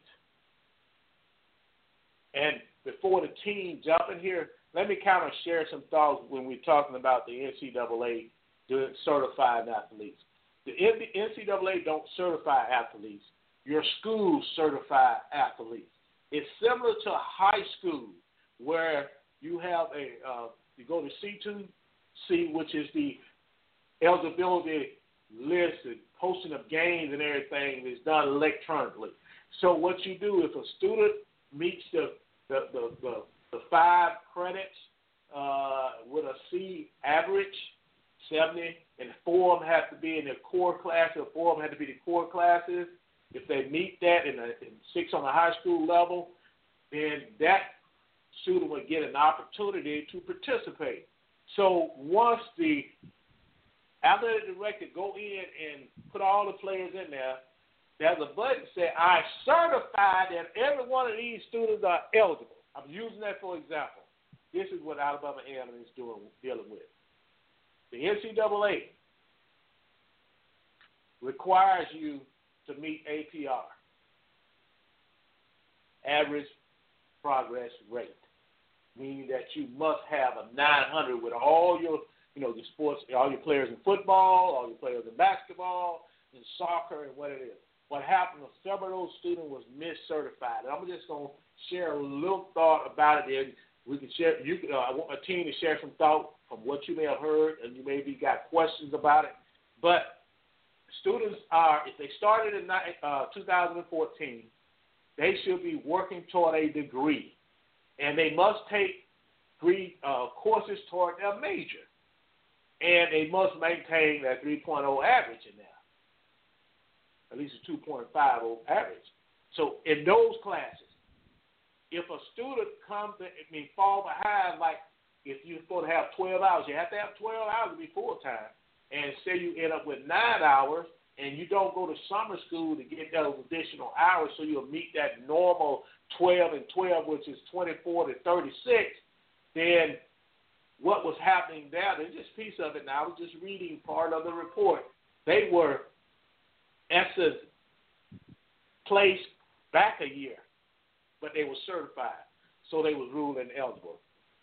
And before the team jump in here, let me kind of share some thoughts when we're talking about the N C double A doing certified athletes. The N C double A don't certify athletes. Your school certify athletes. It's similar to high school where you have a uh, you go to C two C, which is the eligibility list and posting of games and everything is done electronically. So what you do, if a student meets the the the, the the five credits uh, with a C average, seventy, and four of them have to be in their core classes, or four of them have to be the core classes. If they meet that in, a, in six on the high school level, then that student would get an opportunity to participate. So once the athletic director go in and put all the players in there, there's a button that says, I certify that every one of these students are eligible. I'm using that for example. This is what Alabama A and M is doing, dealing with. The N C double A requires you to meet A P R, average progress rate, meaning that you must have a nine hundred with all your, you know, the sports, all your players in football, all your players in basketball, in soccer, and what it is. What happened was several of those students was miscertified. And I'm just going to share a little thought about it. And we can share. You, uh, I want a team to share some thought from what you may have heard, and you maybe got questions about it. But students are, if they started in uh, two thousand fourteen, they should be working toward a degree, and they must take three uh, courses toward their major, and they must maintain that three point oh average in there. At least a two point five average. So in those classes, if a student comes, I mean, fall behind, like if you're supposed to have twelve hours, you have to have twelve hours to be full time. And say you end up with nine hours, and you don't go to summer school to get those additional hours, so you'll meet that normal twelve and twelve, which is twenty-four to thirty-six. Then what was happening there? There's just a piece of it now. I was just reading part of the report. They were essence placed back a year, but they were certified, so they was ruled ineligible.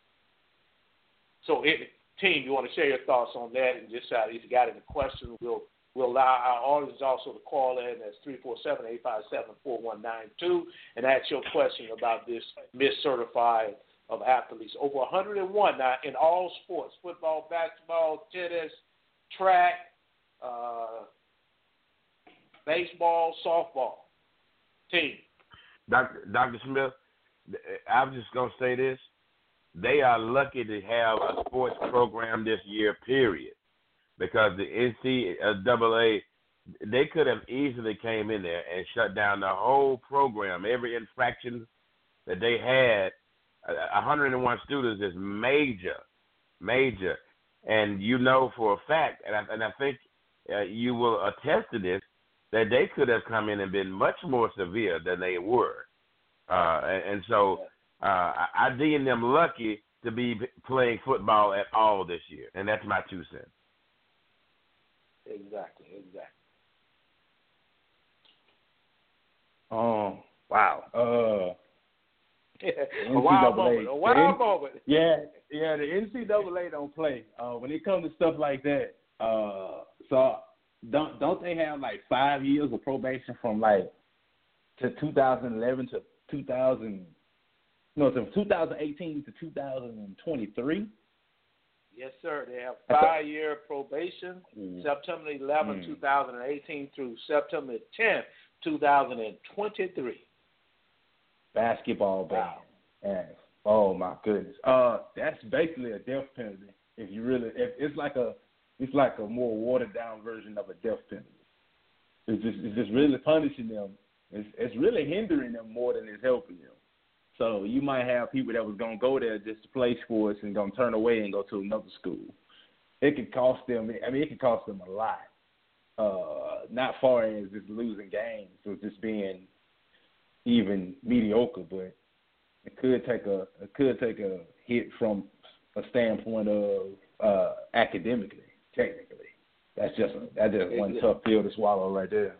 So, it, team, you want to share your thoughts on that, and just uh, if you got any questions, we'll we'll allow our audience also to call in. That's three four seven, eight five seven, four one nine two, and ask your question about this miscertified of athletes. Over one hundred one now in all sports: football, basketball, tennis, track. Uh, baseball, softball, team. Doctor Doctor Smith, I'm just going to say this. They are lucky to have a sports program this year, period, because the N C double A they could have easily came in there and shut down the whole program. Every infraction that they had, one hundred one students is major, major. And you know for a fact, and I, and I think uh, you will attest to this, that they could have come in and been much more severe than they were. Uh, and, and so uh, I, I deem them lucky to be playing football at all this year. And that's my two cents. Exactly, exactly. Um, wow. Uh, a wild moment. A wild moment. Yeah, yeah. The N C double A don't play uh, when it comes to stuff like that. Uh, so don't don't they have like five years of probation from like to two thousand eleven to two thousand? No, from two thousand eighteen to two thousand twenty-three. Yes, sir. They have five-year probation, mm. September eleventh, mm. twenty eighteen through September tenth, twenty twenty-three. Basketball ban. Wow. And, oh my goodness. Uh, that's basically a death penalty. If you really, if it's like a, it's like a more watered down version of a death penalty. It's just, it's just really punishing them. It's, it's really hindering them more than it's helping them. So you might have people that was gonna go there just to play sports and gonna turn away and go to another school. It could cost them. I mean, it could cost them a lot. Uh, not far as just losing games or just being even mediocre, but it could take a it could take a hit from a standpoint of uh, academically, technically. That's just a, that's just one tough pill to swallow right there.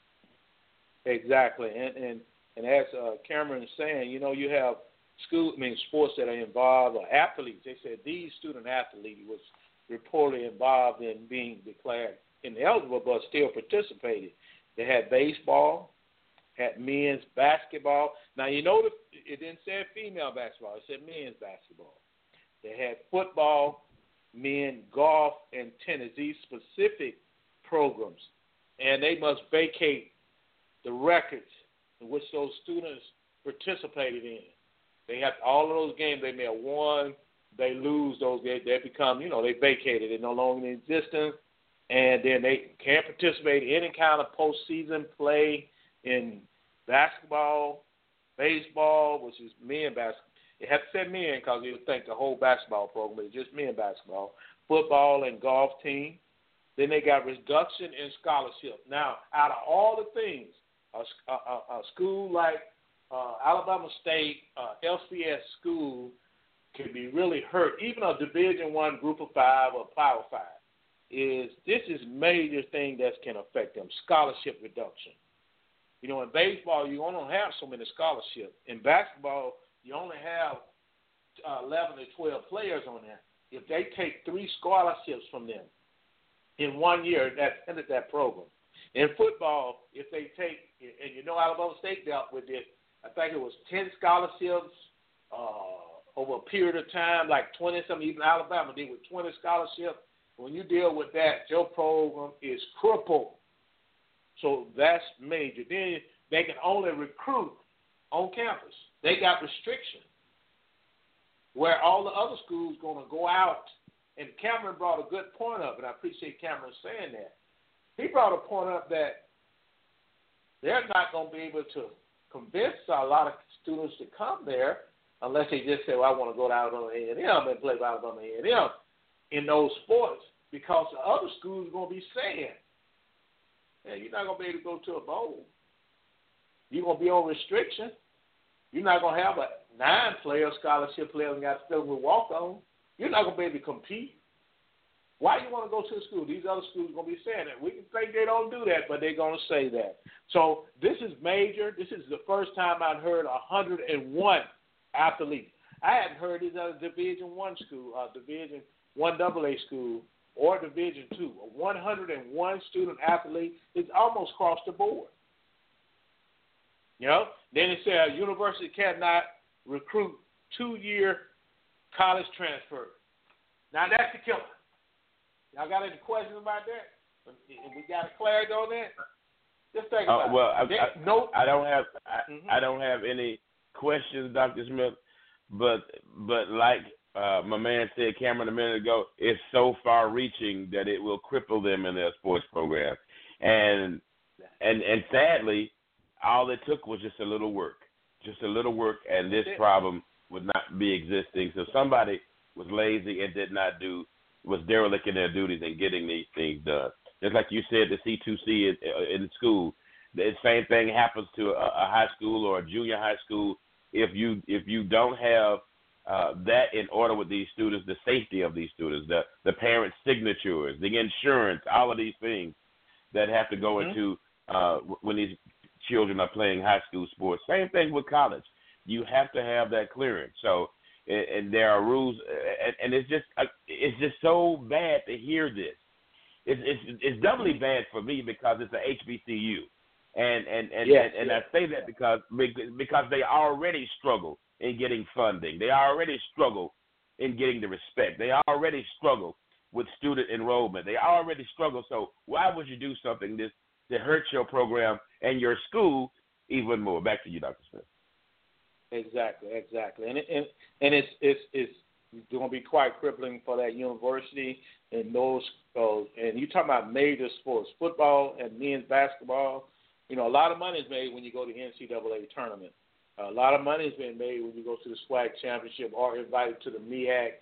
Exactly, and and and as uh, Cameron is saying, you know, you have school, I mean, sports that are involved or athletes. They said these student athletes was reportedly involved in being declared ineligible, but still participated. They had baseball, had men's basketball. Now, you know, it didn't say female basketball. It said men's basketball. They had football, men, golf, and tennis, these specific programs. And they must vacate the records in which those students participated in. They have all of those games they may have won. They lose those. They, they become, you know, they vacated. They're no longer in existence. And then they can't participate in any kind of postseason play in basketball, baseball, which is men basketball. It had to say men because you would think the whole basketball program is just men basketball, football and golf team. Then they got reduction in scholarship. Now, out of all the things, a, a, a school like uh, Alabama State, uh, L C S school can be really hurt. Even a Division One Group of Five or Power Five is this is major thing that can affect them. Scholarship reduction. You know, in baseball you only have so many scholarships. In basketball you only have uh, eleven to twelve players on there. If they take three scholarships from them in one year, that ended that program. In football, if they take, and you know Alabama State dealt with it, I think it was ten scholarships uh, over a period of time, like twenty-something, even Alabama did with twenty scholarships. When you deal with that, your program is crippled. So that's major. Then they can only recruit on campus. They got restrictions where all the other schools going to go out. And Cameron brought a good point up, and I appreciate Cameron saying that. He brought a point up that they're not going to be able to convince a lot of students to come there unless they just say, well, I want to go to Alabama A and M and play Alabama A and M in those sports, because the other schools are going to be saying, yeah, you're not going to be able to go to a bowl. You're going to be on restriction. You're not going to have a nine-player scholarship player and got to fill with walk-on. You're not going to be able to compete. Why do you want to go to a school? These other schools are going to be saying that. We can think they don't do that, but they're going to say that. So this is major. This is the first time I've heard one hundred one athletes. I hadn't heard these other Division One school, uh, Division One double A school, or Division Two. A one hundred one student athlete is almost across the board. You know. Then it said a university cannot recruit two-year college transfer. Now that's the killer. Y'all got any questions about that? If we got a clarity on that, just think about uh, well, it. Well, I, I, no, I don't have I, mm-hmm. I don't have any questions, Doctor Smith. But but like uh, my man said, Cameron, a minute ago, it's so far-reaching that it will cripple them in their sports program. And and and sadly, all it took was just a little work, just a little work, and this problem would not be existing. So somebody was lazy and did not do, was derelict in their duties and getting these things done. Just like you said, the C two C in, in school, the same thing happens to a, a high school or a junior high school. If you if you don't have uh, that in order with these students, the safety of these students, the the parents' signatures, the insurance, all of these things that have to go mm-hmm. into uh, when these children are playing high school sports. Same thing with college. You have to have that clearance. So, and, and there are rules, and, and it's just it's just so bad to hear this. It's it's, it's doubly bad for me because it's a H B C U, and and and, yes, and, and yes. I say that because because they already struggle in getting funding. They already struggle in getting the respect. They already struggle with student enrollment. They already struggle. So why would you do something this to hurt your program and your school even more? Back to you, Doctor Smith. Exactly, exactly, and it, and and it's it's it's going to be quite crippling for that university and those. Uh, and you talking about major sports, football and men's basketball. You know, a lot of money is made when you go to the N C double A tournament. A lot of money is being made when you go to the SWAC championship or invited to the M E A C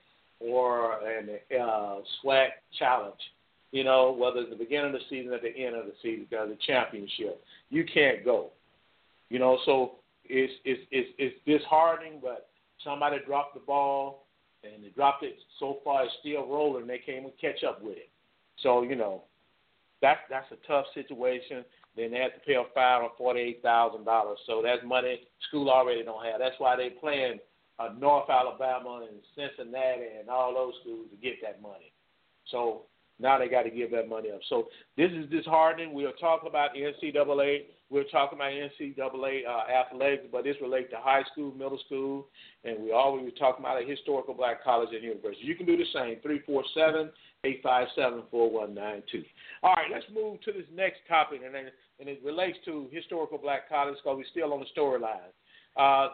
or an uh, SWAC challenge. You know, whether it's the beginning of the season or the end of the season, or the championship, you can't go. You know, so it's it's it's, it's disheartening. But somebody dropped the ball, and they dropped it so far it's still rolling. They can't even catch up with it. So you know, that's that's a tough situation. Then they have to pay a fine of forty-eight thousand dollars. So that's money school already don't have. That's why they playing uh, North Alabama and Cincinnati and all those schools to get that money. So now they got to give that money up. So this is disheartening. We're talking about N C double A. We're talking about N C double A uh, athletics, but this relates to high school, middle school, and we always were talking about a historical black college and university. You can do the same, three four seven, eight five seven, four one nine two. All right, let's move to this next topic, and, and it relates to historical black college because we're still on the storyline. Uh,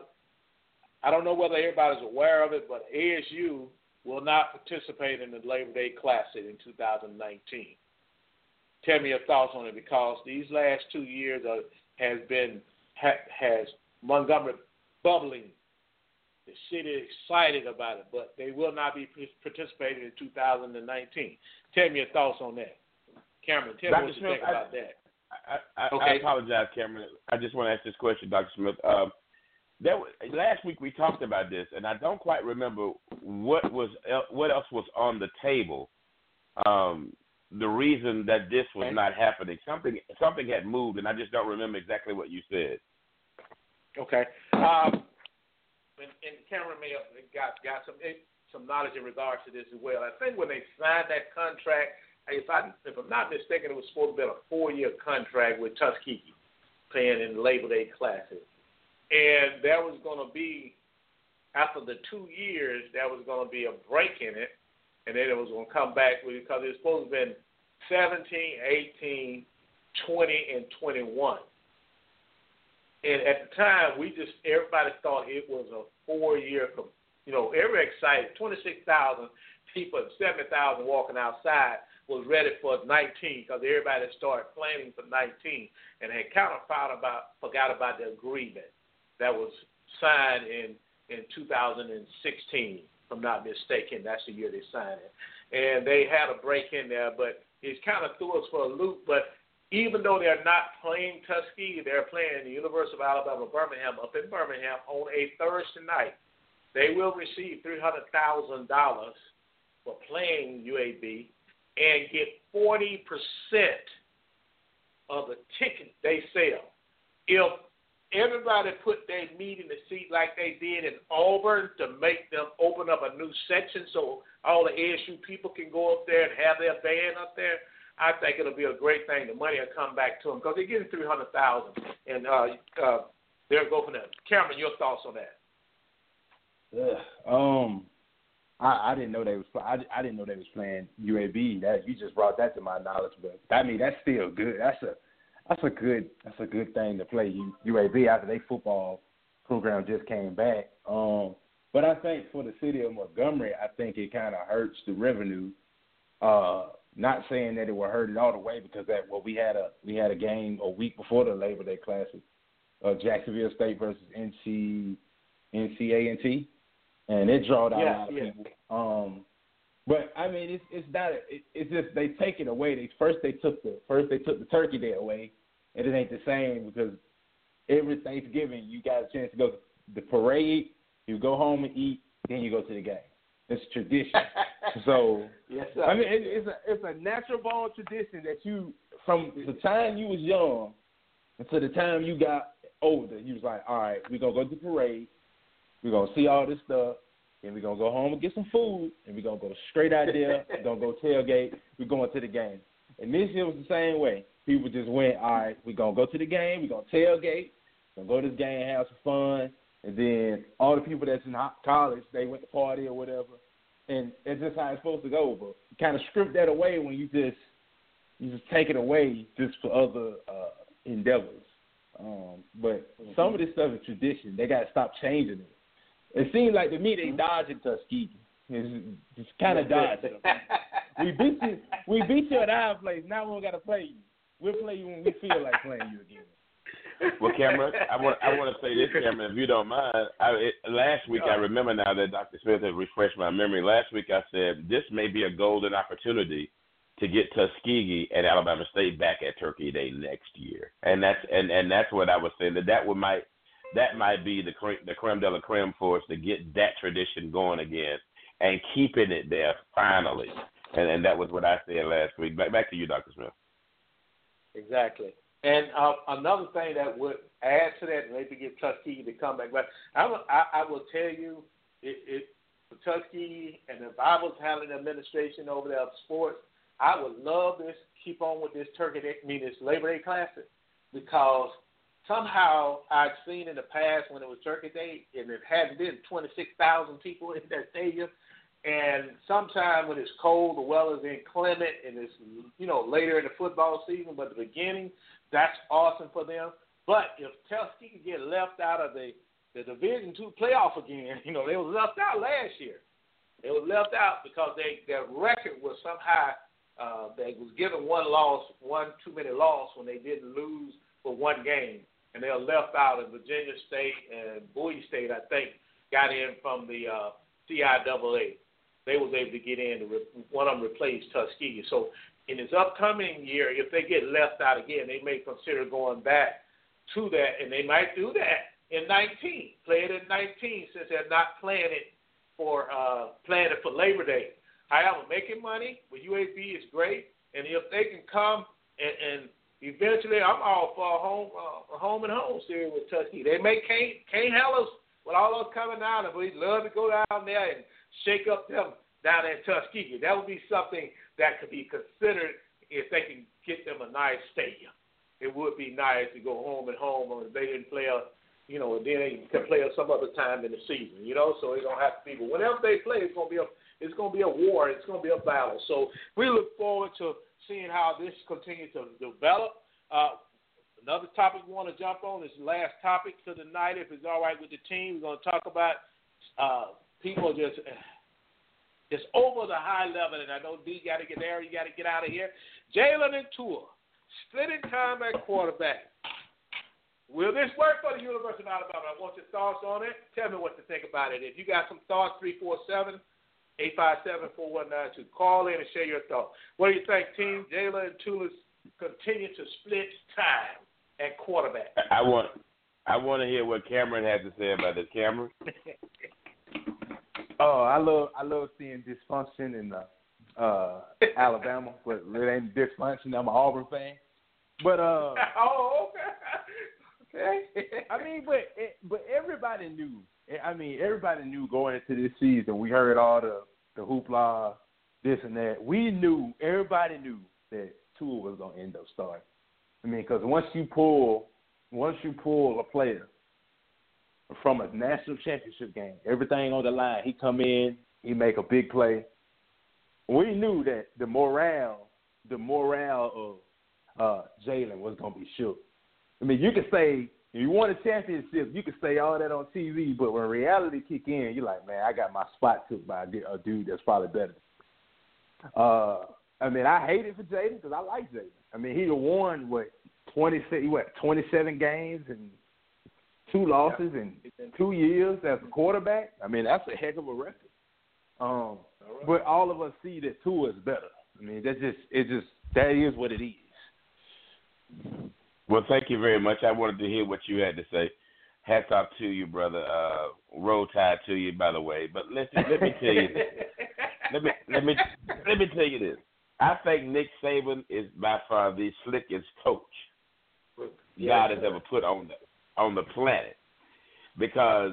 I don't know whether everybody's aware of it, but A S U will not participate in the Labor Day Classic in two thousand nineteen. Tell me your thoughts on it, because these last two years are, has been ha, has Montgomery bubbling, the city excited about it, but they will not be participating in two thousand nineteen. Tell me your thoughts on that, Cameron. Tell Doctor me what you Smith, think I, about that. I, I, okay. I apologize, Cameron. I just want to ask this question, Doctor Smith. Um, That last week we talked about this, and I don't quite remember what was what else was on the table. Um, the reason that this was not happening, something something had moved, and I just don't remember exactly what you said. Okay, um, and, and Cameron may have got got some some knowledge in regards to this as well. I think when they signed that contract, if I if I'm not mistaken, it was supposed to be a four year contract with Tuskegee, playing in the Labor Day Classic. And there was going to be, after the two years, there was going to be a break in it, and then it was going to come back with, because it was supposed to have been seventeen, eighteen, twenty, and twenty-one. And at the time, we just, everybody thought it was a four-year, you know, everybody excited. twenty-six thousand people, seventy thousand walking outside was ready for nineteen, because everybody started planning for nineteen, and had kind of forgot about, forgot about the agreement that was signed in, in two thousand sixteen, if I'm not mistaken. That's the year they signed it. And they had a break in there, but it's kind of threw us for a loop. But even though they're not playing Tuskegee, they're playing the University of Alabama, Birmingham, up in Birmingham on a Thursday night. They will receive three hundred thousand dollars for playing U A B and get forty percent of the tickets they sell. If everybody put their meat in the seat like they did in Auburn to make them open up a new section so all the A S U people can go up there and have their band up there, I think it'll be a great thing. The money will come back to them because they're getting three hundred thousand dollars, and uh, uh, they'll go from there. Cameron, your thoughts on that? Ugh, um, I, I didn't know they was I, I didn't know they was playing U A B. That you just brought that to my knowledge, but I mean that's still good. That's a That's a good. That's a good thing to play U A B after their football program just came back. Um, but I think for the city of Montgomery, I think it kind of hurts the revenue uh, Not saying that it would hurt it all the way because that well we had a we had a game a week before the Labor Day Classic, uh, Jacksonville State versus N C N C A N T, and it drawed out yeah, a lot of yeah. people. Um, but I mean, it's it's not it, it's just they take it away. They first they took the first they took the Turkey Day away, and it ain't the same because every Thanksgiving you got a chance to go to the parade, you go home and eat, then you go to the game. It's tradition. So yes, sir. I mean, it, it's a it's a natural born tradition that you from the time you was young until the time you got older, you was like, all right, we're gonna go to the parade, we're gonna see all this stuff, and we're gonna go home and get some food, and we're gonna go straight out there, we're gonna go tailgate, we're going to the game. And this year was the same way. People just went, all right, we're gonna go to the game, we're gonna tailgate, we're gonna go to this game and have some fun. And then all the people that's in college, they went to party or whatever. And it's just how it's supposed to go. But you kind of script that away when you just you just take it away just for other uh, endeavors. Um, but mm-hmm. some of this stuff is tradition. They got to stop changing it. It seems like to me they dodging Tuskegee. It's, it's kind of dodging. we beat you. We beat you at our place. Now we don't got to play you. We'll play you when we feel like playing you again. Well, Cameron, I want I want to say this, Cameron, if you don't mind. I, it, last week, I remember now that Doctor Smith had refreshed my memory. Last week, I said this may be a golden opportunity to get Tuskegee and Alabama State back at Turkey Day next year, and that's and, and that's what I was saying. That that would might that might be the creme, the creme de la creme for us to get that tradition going again and keeping it there finally. And and that was what I said last week. Back back to you, Doctor Smith. Exactly. And uh, another thing that would add to that, and maybe get Tuskegee to come back, but I will, I, I will tell you, it, it, for Tuskegee, and if I was having administration over there of sports, I would love this, keep on with this Turkey Day, I mean this Labor Day Classic, because somehow I've seen in the past when it was Turkey Day, and it hadn't been twenty-six thousand people in that stadium, and sometime when it's cold, the weather's inclement, and it's, you know, later in the football season, but the beginning, that's awesome for them. But if Tuskegee get left out of the, the Division Two playoff again, you know, they was left out last year. They was left out because they their record was somehow uh, they was given one loss, one too many loss when they didn't lose for one game, and they were left out. And Virginia State and Bowie State, I think, got in from the uh, C I A A. They was able to get in. To re- one of them replaced Tuskegee. So in this upcoming year, if they get left out again, they may consider going back to that, and they might do that in nineteen. Play it in nineteen since they're not playing it for uh, playing it for Labor Day. However, making money with U A B is great, and if they can come and, and eventually, I'm all for a home, uh, a home and home series with Tuskegee. They may can't can't have us with all those coming out, and we'd love to go down there and shake up them down at Tuskegee. That would be something that could be considered if they can get them a nice stadium. It would be nice to go home and home, or if they didn't play a, you know, then they can play some other time in the season, you know. So it don't have to be. But whenever they play, it's gonna be a, it's gonna be a war. It's gonna be a battle. So we look forward to seeing how this continues to develop. Uh, another topic we want to jump on is the last topic for the night. If it's all right with the team, we're gonna talk about uh, people just. It's over the high level, and I know D got to get there. You got to get out of here. Jalen and Tua, splitting time at quarterback. Will this work for the University of Alabama? I want your thoughts on it. Tell me what to think about it. If you got some thoughts, three four seven, eight five seven, four one nine two. Call in and share your thoughts. What do you think, team? Jalen and Tua continue to split time at quarterback. I want, I want to hear what Cameron has to say about this. Cameron. Oh, I love I love seeing dysfunction in uh, uh, Alabama, but it ain't dysfunction. I'm an Auburn fan, but uh, oh, okay, okay. I mean, but it, but everybody knew. I mean, everybody knew going into this season. We heard all the the hoopla, this and that. We knew. Everybody knew that Tua was gonna end up starting. I mean, because once you pull, once you pull a player from a national championship game, everything on the line. He come in, he make a big play. We knew that the morale, the morale of uh, Jalen was gonna be shook. I mean, you could say if you won a championship, you could say all that on T V, but when reality kick in, you're like, man, I got my spot took by a dude that's probably better. Uh, I mean, I hate it for Jalen because I like Jalen. I mean, he won what twenty what twenty seven games and two losses yeah. in two years as a quarterback. I mean, that's a heck of a record. Um, all right. But all of us see that Tua is better. I mean, that's just it. Just that is what it is. Well, thank you very much. I wanted to hear what you had to say. Hats off to you, brother. Uh, roll tide to you, by the way. But listen, let me tell you this. let me let me let me tell you this. I think Nick Saban is by far the slickest coach yeah, God has ever put on the on the planet. Because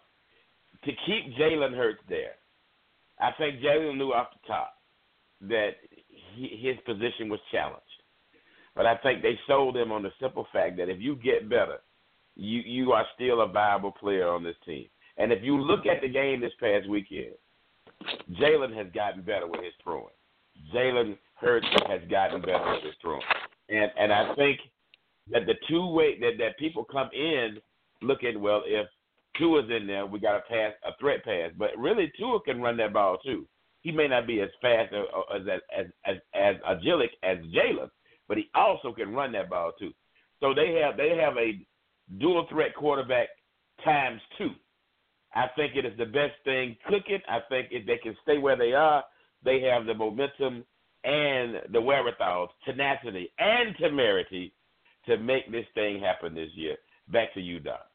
to keep Jalen Hurts there, I think Jalen knew off the top that he, his position was challenged. But I think they sold him on the simple fact that if you get better, you, you are still a viable player on this team. And if you look at the game this past weekend, Jalen has gotten better with his throwing. Jalen Hurts has gotten better with his throwing. And and I think that the two way that, that people come in looking, well, if Tua's in there, we got a pass, a threat pass. But really, Tua can run that ball too. He may not be as fast or, as as as as agilic as Jalen, but he also can run that ball too. So they have they have a dual threat quarterback times two. I think it is the best thing cooking. I think if they can stay where they are, they have the momentum and the wherewithal, tenacity, and temerity to make this thing happen this year. Back to you, Doc.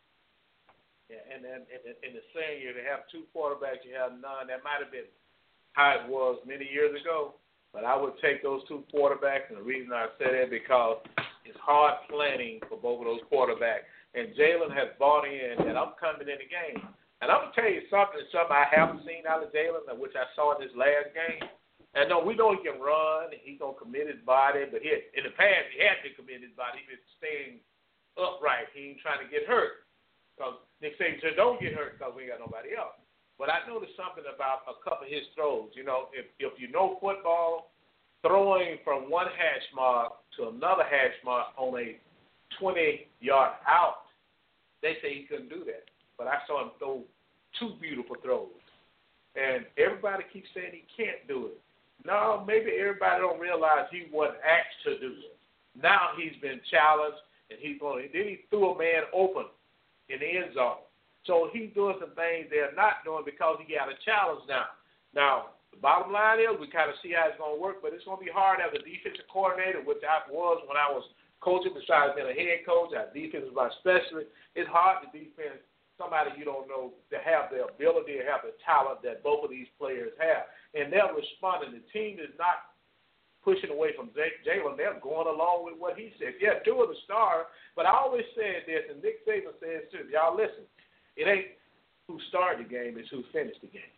Yeah, and then in the same year, to have two quarterbacks, you have none. That might have been how it was many years ago, but I would take those two quarterbacks, and the reason I say that because it's hard planning for both of those quarterbacks. And Jalen has bought in that I'm coming in the game. And I'm going to tell you something, something I haven't seen out of Jalen, which I saw in this last game. And no, we know he can run, and he's going to commit his body, but he, in the past, he had to commit his body. He's been staying upright. He ain't trying to get hurt. Because Nick Saban said, don't get hurt because we ain't got nobody else. But I noticed something about a couple of his throws. You know, if, if you know football, throwing from one hash mark to another hash mark on a twenty-yard out, they say he couldn't do that. But I saw him throw two beautiful throws. And everybody keeps saying he can't do it. No, maybe everybody don't realize he wasn't asked to do it. Now he's been challenged, and he's going. Then he threw a man open in the end zone. So he's doing some things they're not doing because he got a challenge now. Now, the bottom line is we kind of see how it's going to work, but it's going to be hard as a defensive coordinator, which I was when I was coaching, besides being a head coach. Our defense is my specialist. It's hard to defend somebody you don't know to have the ability to have the talent that both of these players have. And they're responding. The team is not pushing away from Jalen. They're going along with what he said. Yeah, two of the stars, but I always said this, and Nick Saban says too. Y'all listen. It ain't who started the game, it's who finished the game.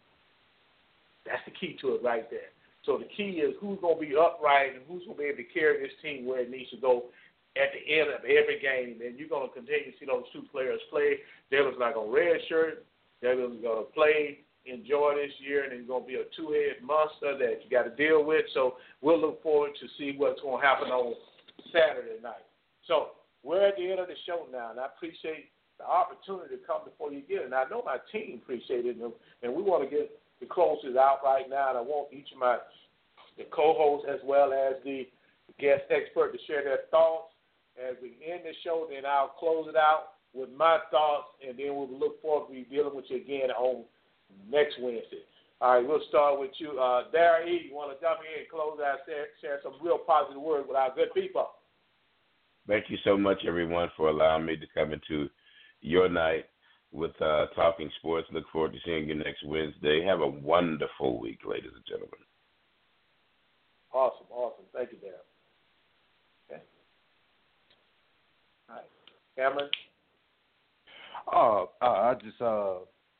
That's the key to it right there. So the key is who's going to be upright and who's going to be able to carry this team where it needs to go at the end of every game. And you're going to continue to see those two players play. Jalen's not going to redshirt. Jalen's going to play, enjoy this year, and he's going to be a two-head monster that you got to deal with. So we'll look forward to see what's going to happen on Saturday night. So we're at the end of the show now, and I appreciate the opportunity to come before you get it. And I know my team appreciated it, and we want to get the closers out right now, and I want each of my the co-hosts as well as the guest expert to share their thoughts. As we end the show, then I'll close it out with my thoughts, and then we'll look forward to be dealing with you again on next Wednesday. All right, we'll start with you. Uh, Darrell E., you want to jump in and close out, share, share some real positive words with our good people. Thank you so much, everyone, for allowing me to come into your night with uh, Talking Sports. Look forward to seeing you next Wednesday. Have a wonderful week, ladies and gentlemen. Awesome, awesome. Thank you, Darrell. Okay. All right. Cameron? Oh, uh, I just uh,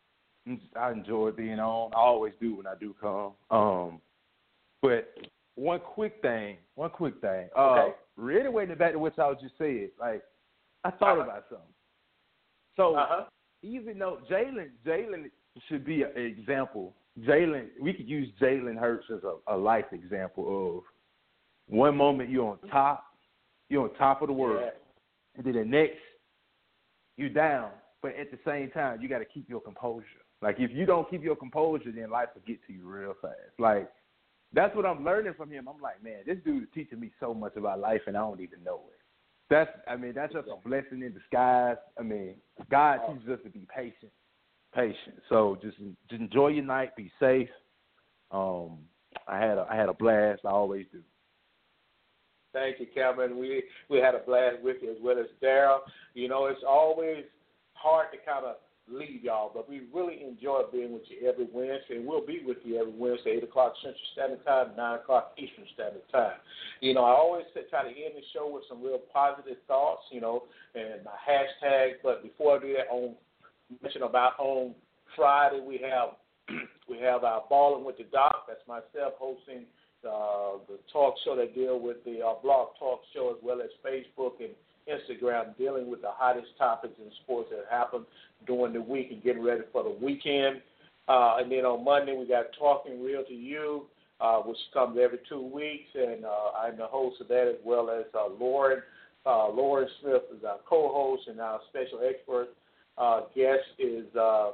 I enjoy being on. I always do when I do come. Um, but one quick thing, one quick thing. Uh, okay. Reiterating back to what y'all just said, like I thought uh-huh. about something. So uh-huh. even though Jalen, Jalen should be an example. Jalen, we could use Jalen Hurts as a, a life example of one moment you're on top, you're on top of the world, yeah. and then the next you're down. But at the same time, you got to keep your composure. Like if you don't keep your composure, then life will get to you real fast. Like that's what I'm learning from him. I'm like, man, this dude is teaching me so much about life, and I don't even know it. That's, I mean, that's just a blessing in disguise. I mean, God teaches us to be patient, patient. So just, just enjoy your night, be safe. Um, I had a, I had a blast. I always do. Thank you, Cameron. We we had a blast with you as well as Daryl. You know, it's always hard to kind of leave y'all, but we really enjoy being with you every Wednesday, and we'll be with you every Wednesday, eight o'clock Central Standard Time, nine o'clock Eastern Standard Time. You know, I always try to end the show with some real positive thoughts, you know, and my hashtag, but before I do that, on mention about on Friday, we have we have our Balling with the Doc. That's myself hosting uh, the talk show that deal with the uh, blog talk show, as well as Facebook and Instagram, dealing with the hottest topics in sports that happen during the week and getting ready for the weekend. Uh, and then on Monday, we got Talking Real to You, uh, which comes every two weeks, and uh, I'm the host of that, as well as uh, Lauren. Uh, Lauren Smith is our co-host, and our special expert uh, guest is uh,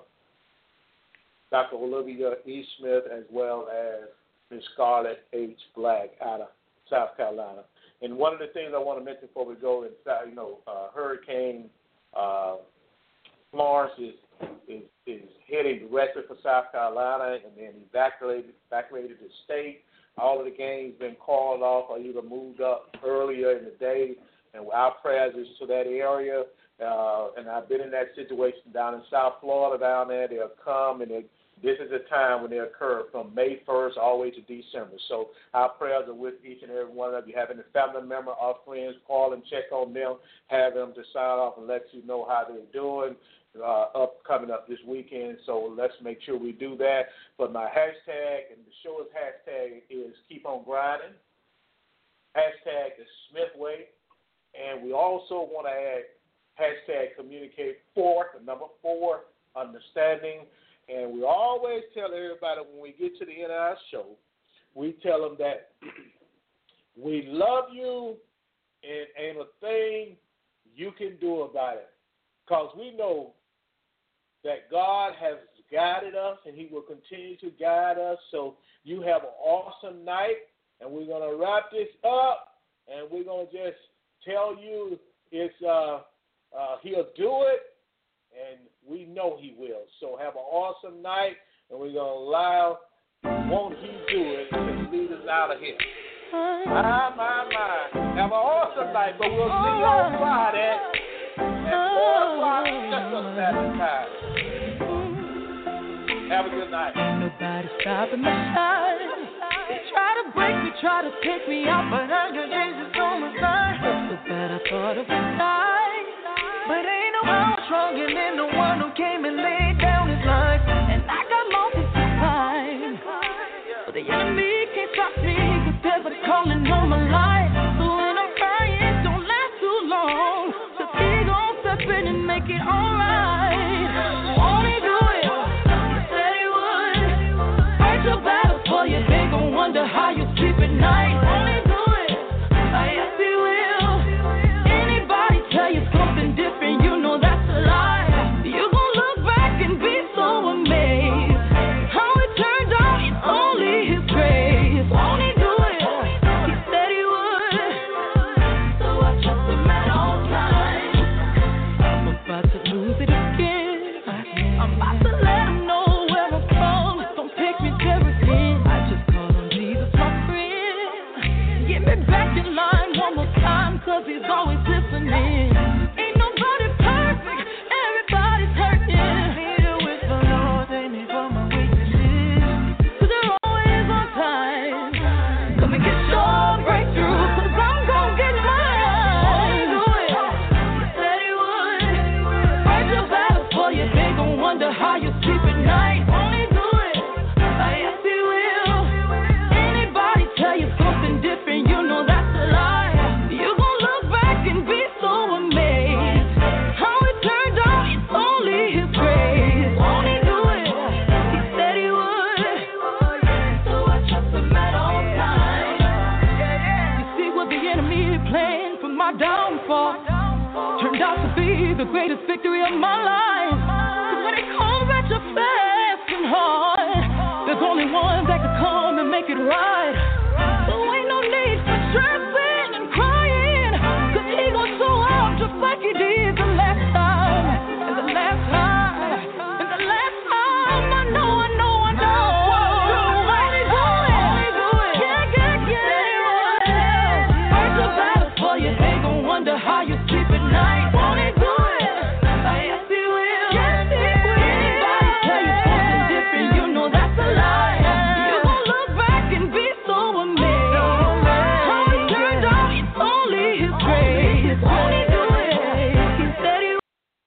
Doctor Olivia E. Smith, as well as Miz Scarlett H. Black out of South Carolina. And one of the things I want to mention before we go is, you know, uh, Hurricane uh, Florence is, is is heading directly for South Carolina, and then evacuated evacuated the state. All of the games been called off or either moved up earlier in the day, and our prayers is to that area. Uh, and I've been in that situation down in South Florida down there. They'll come, and they, this is the time when they occur from May first all the way to December. So our prayers are with each and every one of you. Having a family member or friends, call and check on them, have them to sign off and let you know how they're doing. Uh, up coming up this weekend, so let's make sure we do that. But my hashtag and the show's hashtag is Keep On Grinding. Hashtag the Smith Way, and we also want to add hashtag Communicate Four, the number four, understanding. And we always tell everybody when we get to the end of our show, we tell them that we love you and ain't a thing you can do about it, because we know that God has guided us, and he will continue to guide us. So you have an awesome night, and we're going to wrap this up, and we're going to just tell you it's uh, uh, he'll do it, and we know he will. So have an awesome night, and we're going to allow Won't He Do It to lead us out of here. My, my, my. Have an awesome night, but we'll see you on Friday at four o'clock Central Standard Time. Have a good night. Nobody stopping my shine. They try to break me, try to take me out, but I got Jesus on my side. So bad I thought it would die, but ain't no one stronger than the one who came and laid down his life. And I got moments of time, but the enemy can't stop me, 'cause there's a calling on my life. So when I'm crying, don't last too long, 'cause he gon' step in and make it alright. Won't he do it? He said he would. Fight your battle for you, they gon' wonder how you sleep at night. Won't he do it? I yes he will. Anybody tell you something different, you know that's a lie. You gon' look back and be so amazed. How it turned out, it's only his grace. Won't he do it? He said he would. So I trust him at all times. I'm about to lose it again. I'm about to let him know where I'm from. Don't take me there again. I just call on Jesus, my friend. Get me back in line one more time, 'cause he's always listening. Ain't nobody perfect, everybody's hurting. Need a with the Lord, they need for my weaknesses, 'cause they're always on time. Come and get your breakthrough, 'cause I'm gon' get mine. Won't he do it? He said he would. Fight your battle for you, they gon' wonder how you sleep at night. Won't he do it? I yes he will. Anybody tell you something different, you know that's a lie. You gon' look back and be so amazed. How it turned out, it's only his grace. Won't he do it? He said he would. So I trust him at all times. You see what the enemy planned for my downfall turned out to be the greatest victory of my life. 'Cause when it comes at you fast and hard, there's only one that can come and make make it right. So ain't no need for stressing and crying, 'cause he gon' show up just like he did the last time. And the last time, and the last time, I know, I know, I know. Won't he do it? Yeah, yeah, yeah. Fight the battle for you, ain't gon' wonder how you sleep at night. Won't he do it? Yes, he will. Yes, he will. Anybody tell you something different, you know that's a lie. You gon' look back and be so amazed. How he turned out, it's only his grace. Won't he do it? He said he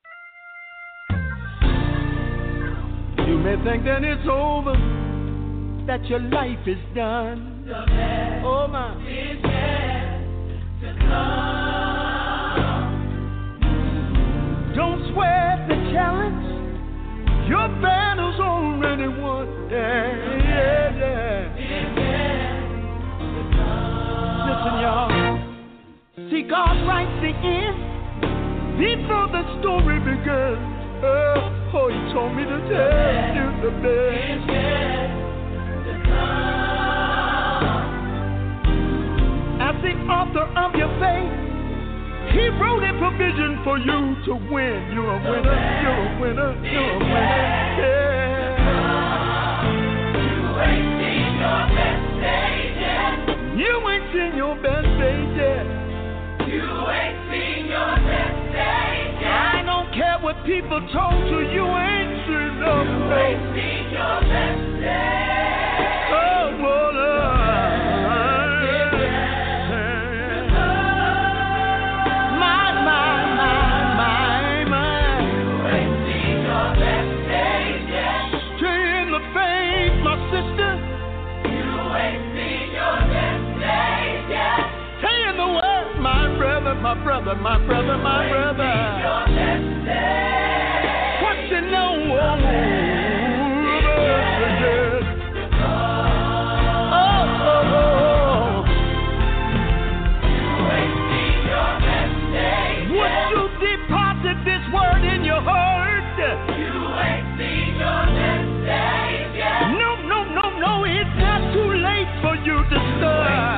You may think that it's over, that your life is done. Oh my. Don't sweat the challenge. Your battle's already won. Yeah, yeah, yeah. Listen, y'all. See, God writes the end before the story began. Oh, oh, He told me to tell you the best. As the author of your faith, He wrote a provision for you to win. You're a winner, you're a winner, you're a winner. Yeah. You ain't seen your best day yet. You ain't seen your best day yet. You ain't seen your best day yet. I don't care what people told you, you ain't seen no best. You ain't seen your best day. Oh, well, uh, my brother, my brother, my brother. What you know? Oh, oh, oh. Would you deposit this word in your heart? You ain't seen your best day yet. No, no, no, no, it's not too late for you to start.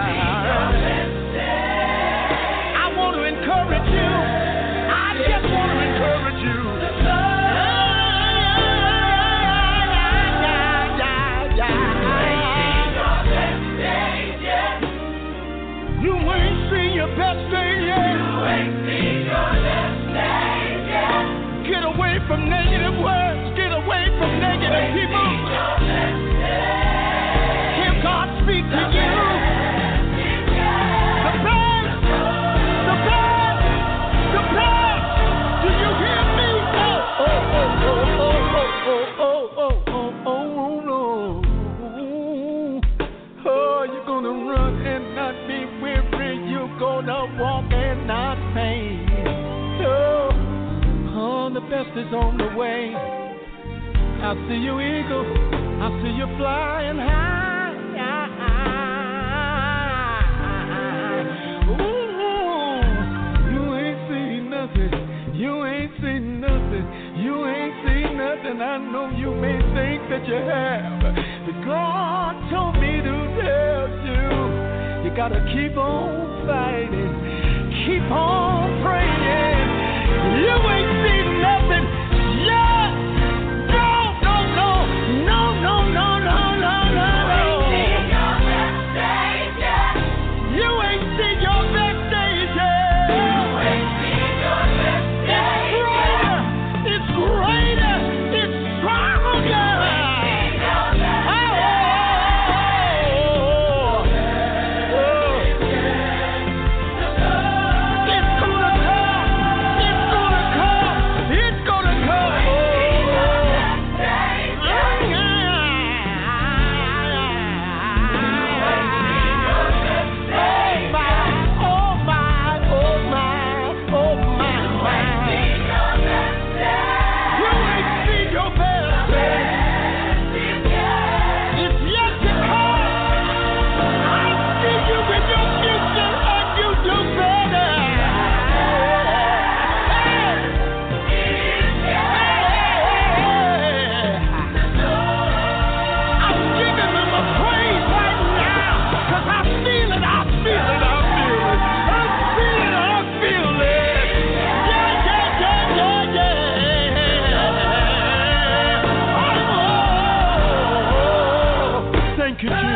Encourage you. I just want to encourage you. You ain't seen your best day yet. You ain't seen your best day yet. Get away from negative words. Get away from negative people. Hear God speak to you. Walk and not faint. Oh, oh, the best is on the way. I see you, eagle. I see you flying high. Ooh, you ain't seen nothing. You ain't seen nothing. You ain't seen nothing. I know you may think that you have, but God told me to tell you, you gotta keep on fighting, keep on praying. You ain't seen nothing yet. No, no, no, no, no, no, no, no, no. You ain't seen your best days yet. You ain't seen your best days yet. It's greater, it's stronger. It's gonna come. It's gonna come. you, Jesus.